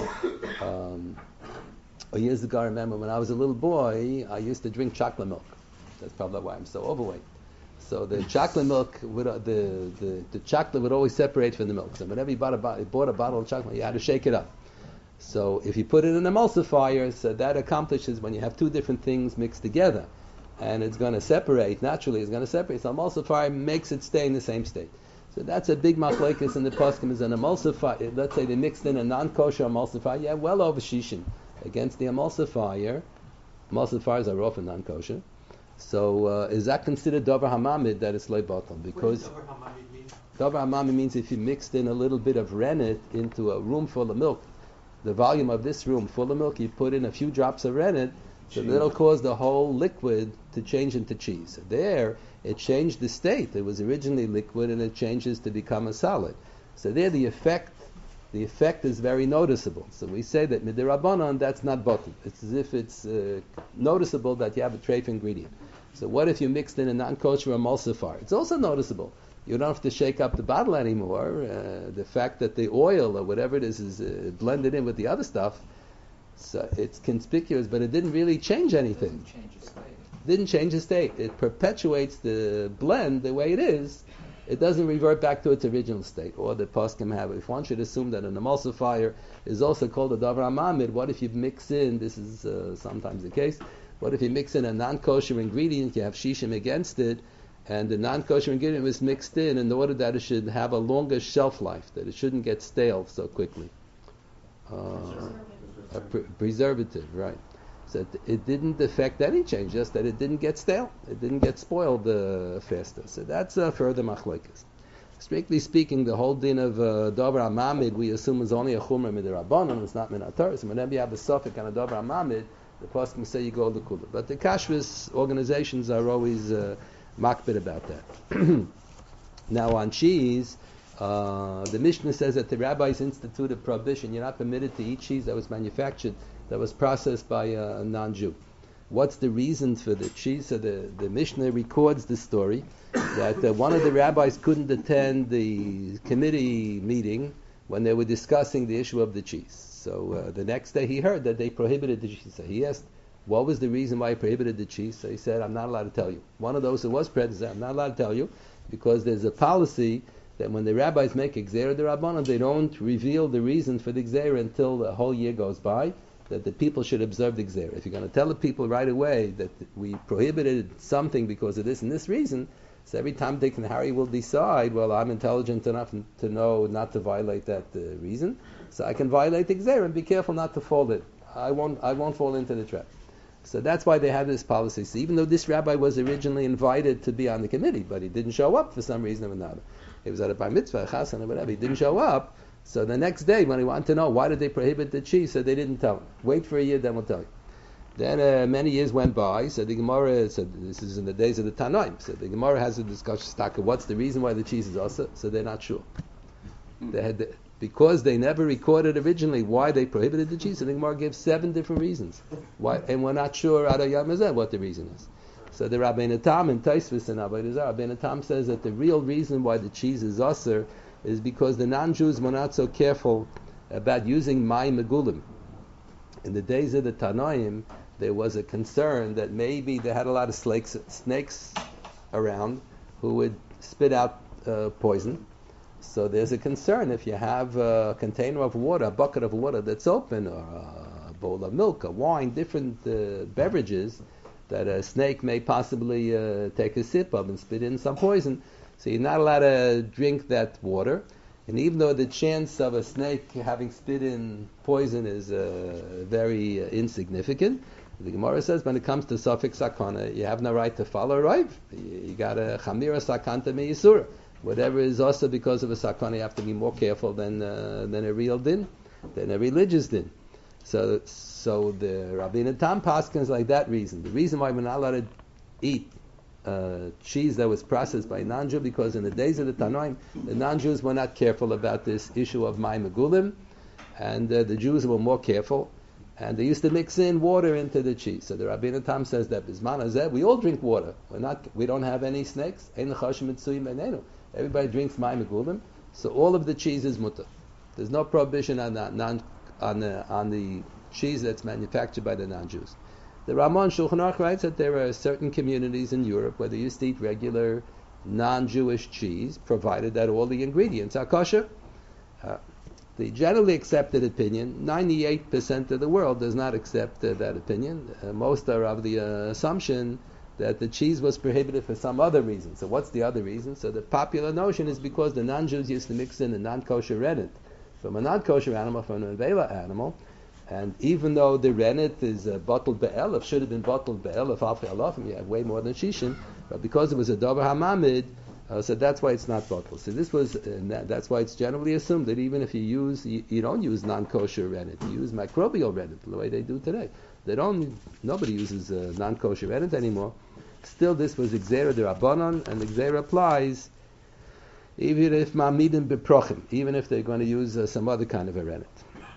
Years ago, I remember when I was a little boy, I used to drink chocolate milk. That's probably why I'm so overweight. So the chocolate milk would the chocolate would always separate from the milk. So whenever you bought a bottle of chocolate, you had to shake it up. So if you put it in an emulsifier, so that accomplishes when you have two different things mixed together, and it's going to separate naturally. It's going to separate. So emulsifier makes it stay in the same state. So that's a big machlokes in the poskim is an emulsifier. Let's say they mixed in a non-kosher emulsifier. You have well over shishim against the emulsifier. Emulsifiers are often non-kosher. So is that considered davar hamamid that it's loy batal? Because davar hamamid means if you mixed in a little bit of rennet into a room full of milk, the volume of this room full of milk, you put in a few drops of rennet, so that'll cause the whole liquid to change into cheese. So there, it changed the state. It was originally liquid and it changes to become a solid. So there the effect is very noticeable. So we say that midirabanan, that's not bottle. It's as if it's noticeable that you have a treif ingredient. So what if you mixed in a non-kosher emulsifier? It's also noticeable. You don't have to shake up the bottle anymore. The fact that the oil or whatever it is blended in with the other stuff, so it's conspicuous, but it didn't really change anything. Didn't change the state. It perpetuates the blend the way it is. It doesn't revert back to its original state. Or the poskim have. If one should assume that an emulsifier is also called a davar hamamid, what if you mix in? This is sometimes the case. What if you mix in a non-kosher ingredient? You have shishim against it, and the non-kosher ingredient was mixed in order that it should have a longer shelf life, that it shouldn't get stale so quickly. Preservative, right? So it didn't affect any change, just that it didn't get stale, it didn't get spoiled faster. So that's further machlokes. Strictly speaking, the whole din of davar hamamid we assume is only a chumrah midrabanan, it's not min haTorah. So whenever you have a suffix on a davar hamamid, the poskim say you go to kula. But the kashrus organizations are always makbid about that. Now on cheese, the Mishnah says that the rabbis instituted prohibition. You're not permitted to eat cheese that was manufactured, that was processed by a non-Jew. what's the reason for the cheese? So the Mishnah records the story that one of the rabbis couldn't attend the committee meeting when they were discussing the issue of the cheese. So the next day he heard that they prohibited the cheese. So he asked, what was the reason why he prohibited the cheese? So he said, I'm not allowed to tell you. One of those who was present said, I'm not allowed to tell you, because there's a policy that when the rabbis make a gzeira d'Rabbanan, they don't reveal the reason for the gzeira until the whole year goes by, that the people should observe the gzeira. If you're going to tell the people right away that we prohibited something because of this and this reason, so every time Dick and Harry will decide, well, I'm intelligent enough to know not to violate that reason, so I can violate the gzeira and be careful not to fall in. I won't fall into the trap. So that's why they have this policy. So even though this rabbi was originally invited to be on the committee, but he didn't show up for some reason or another. He was at a bar mitzvah, a chasan, or whatever. He didn't show up. So the next day, when he wanted to know why did they prohibit the cheese, so they didn't tell him. Wait for a year, then we'll tell you. Then many years went by. So the Gemara said, this is in the days of the Tanaim. So the Gemara has a discussion. What's the reason why the cheese is also? So they're not sure. Because they never recorded originally why they prohibited the cheese, so the Gemara gives 7 different reasons. Why, and we're not sure out of Yom Hazeh what the reason is. So the Rabbeinu Tam and Taisvis and Avodah Zarah, Rabbeinu Tam says that the real reason why the cheese is usher is because the non-Jews were not so careful about using mayim megulim. In the days of the Tanoim, there was a concern that maybe they had a lot of snakes around who would spit out poison. So there's a concern if you have a container of water, a bucket of water that's open, or a bowl of milk, a wine, different beverages, that a snake may possibly take a sip of and spit in some poison. So you're not allowed to drink that water. And even though the chance of a snake having spit in poison is very insignificant, the Gemara says when it comes to suffix sakana, you have no right to follow Rav. You got a chamira sakanta me yisura. Whatever is also because of a sakana, you have to be more careful than a real din, than a religious din. So the Rabbeinu Tam paskins like that reason. The reason why we're not allowed to eat cheese that was processed by a non-Jew, because in the days of the Tanoim, the non-Jews were not careful about this issue of mayim megulim, and the Jews were more careful, and they used to mix in water into the cheese. So the Rabbeinu Tam says that Bisman Hazeh, we all drink water. We don't have any snakes. Ein l'chashim mitzuyim b'nenu. Everybody drinks mayim megulim, so all of the cheese is mutter. There's no prohibition on the cheese that's manufactured by the non-Jews. The Ramon Shulchan Aruch writes that there are certain communities in Europe where they used to eat regular non-Jewish cheese, provided that all the ingredients are kosher. The generally accepted opinion, 98% of the world does not accept that opinion. Most are of the assumption that the cheese was prohibited for some other reason. So what's the other reason? So the popular notion is because the non-Jews used to mix in a non-kosher rennet from a non-kosher animal, from an Avela animal, and even though the rennet is bottled be'elef, should have been bottled be'elef alfi alafim, you have way more than shishin, but because it was a davar hamamid, so that's why it's not bottled. So this was, that's why it's generally assumed that even if you don't use non-kosher rennet, you use microbial rennet, the way they do today. Nobody uses non-kosher rennet anymore. Still, this was gzeira d'Rabbanan, and the gzeira applies even if ma'amidim beprochim, even if they're going to use some other kind of a rennet.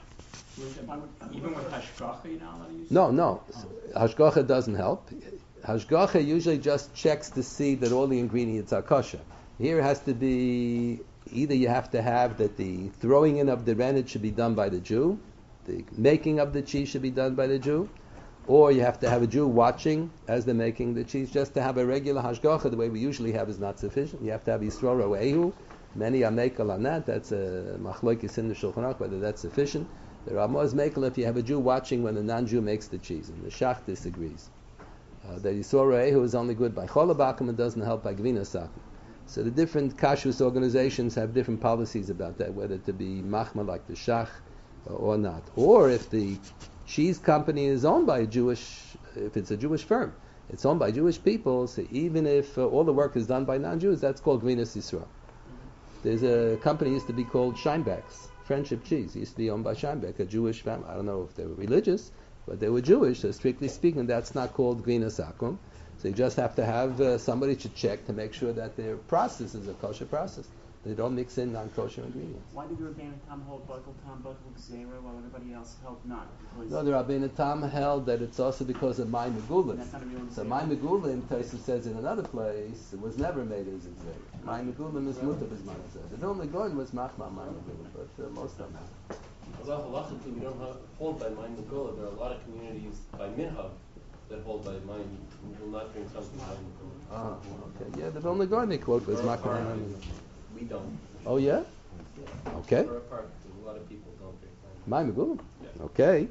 Even with hashgacha, you're not allowed to use? No. Hashgacha doesn't help. Hashgacha usually just checks to see that all the ingredients are kosher. Here it has to be, either you have to have that the throwing in of the rennet should be done by the Jew, the making of the cheese should be done by the Jew, or you have to have a Jew watching as they're making the cheese. Just to have a regular hashgacha, the way we usually have, is not sufficient. You have to have Yisro Ro'ehu. Many are mekel on that. That's a machlokes in the Shulchan Aruch, whether that's sufficient. The Ramah is mekel if you have a Jew watching when the non-Jew makes the cheese, and the Shach disagrees. That Yisro Ro'ehu is only good by Cholabakim and doesn't help by Gvina Sakim. So the different kashrus organizations have different policies about that, whether to be machma like the Shach or not. Or if the cheese company is owned by if it's a Jewish firm, it's owned by Jewish people, so even if all the work is done by non-Jews, that's called Gvinas Yisrael. There's a company used to be called Scheinbeck's, Friendship Cheese. It used to be owned by Scheinbeck, a Jewish family. I don't know if they were religious, but they were Jewish, so strictly speaking, that's not called Gvinas Akum. So you just have to have somebody to check to make sure that their process is a kosher process. They don't mix in non-kosher ingredients. Why did the Rabbeinu Tam hold Batal Tam, Batal Gzeira, while everybody else held not? Because No, the Rabbeinu Tam held that it's also because of my megulim. that's not a real So Gzeira. my megulim, Tosfos says in another place, it was never made as a gzeira. My megulim is mutar as my gzeira. The only going was machma my megulim, but most of them. Although halachically we don't hold by Mayin Megillah, there are a lot of communities by minhag that hold by Mayin. We will not drink something by Mayin Megillah. Okay. Yeah, the only going they quote was machma my megulim. We don't. Oh yeah. Okay. For a part, a lot of people don't drink My megulim. Yeah. Okay.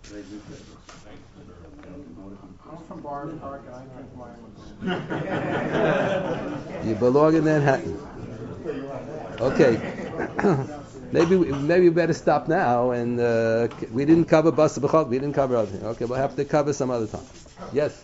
I'm from Barton Park and I drink mine. You belong in Manhattan. Okay. maybe we better stop now. And we didn't cover Basa B'chol. We didn't cover everything. Okay, we'll have to cover some other time. Yes.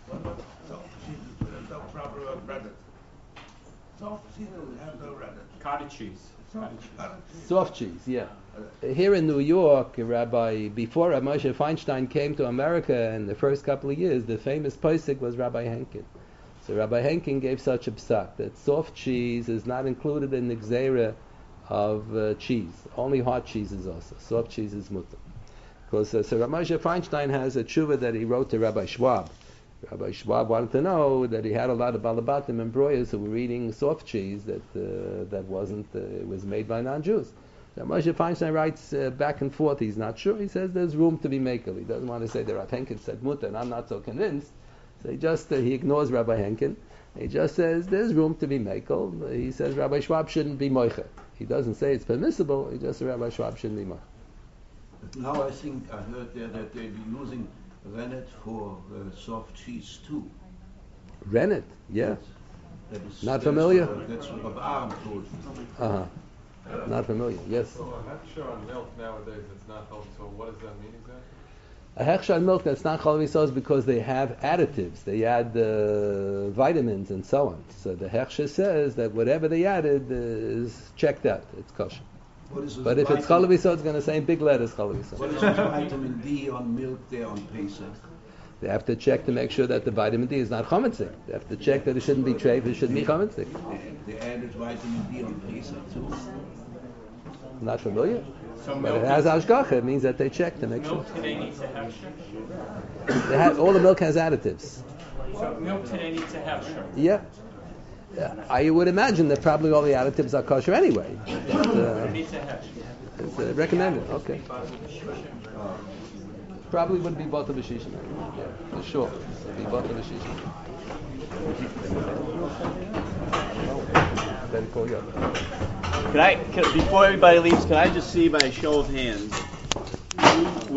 Cottage cheese. Soft cheese, yeah. Here in New York, Rabbi, before Moshe Feinstein came to America in the first couple of years, the famous posek was Rabbi Henkin. So Rabbi Henkin gave such a psak that soft cheese is not included in the gzeira of cheese. Only hard cheese is also. Soft cheese is mutter. Because so Rabbi Moshe Feinstein has a tshuva that he wrote to Rabbi Schwab. Rabbi Schwab wanted to know that he had a lot of balabatim and broyers who were eating soft cheese that wasn't it was made by non-Jews. So Moshe Feinstein writes back and forth. He's not sure. He says there's room to be makel. He doesn't want to say that Rabbi Henkin said mutter, and I'm not so convinced. So he ignores Rabbi Henkin. He just says there's room to be makel. He says Rabbi Schwab shouldn't be moicha. He doesn't say it's permissible. He just says Rabbi Schwab shouldn't be moicha. Now I think I heard there that they'll be using rennet for soft cheese too. Rennet, yeah. Not That's familiar? That's what Aram told me. Not familiar. Yes. So a hechsher on milk nowadays it's not healthy. So what does that mean exactly? A hechsher on milk that's not chalav is because they have additives. They add vitamins and so on. So the hechsher says that whatever they added is checked out. It's kosher. But if it's chalav, it's going to say in big letters chalav. What is the vitamin D on milk there on Pesach? They have to check to make sure that the vitamin D is not chametzik. They have to check that it shouldn't be treif, it shouldn't be chametzik. They added vitamin D on Pesach too. Not familiar? So But it has ashgacha. It means that they check to make sure. Milk today needs a hechsher. All the milk has additives. So milk today needs a hechsher. Yeah. I would imagine that probably all the additives are kosher anyway. But, It needs a hechsher. it's recommended. Okay. Probably would be both of Shishim. Yeah, for sure. It would be both of Shishim. Better call you up. Before everybody leaves, can I just see by a show of hands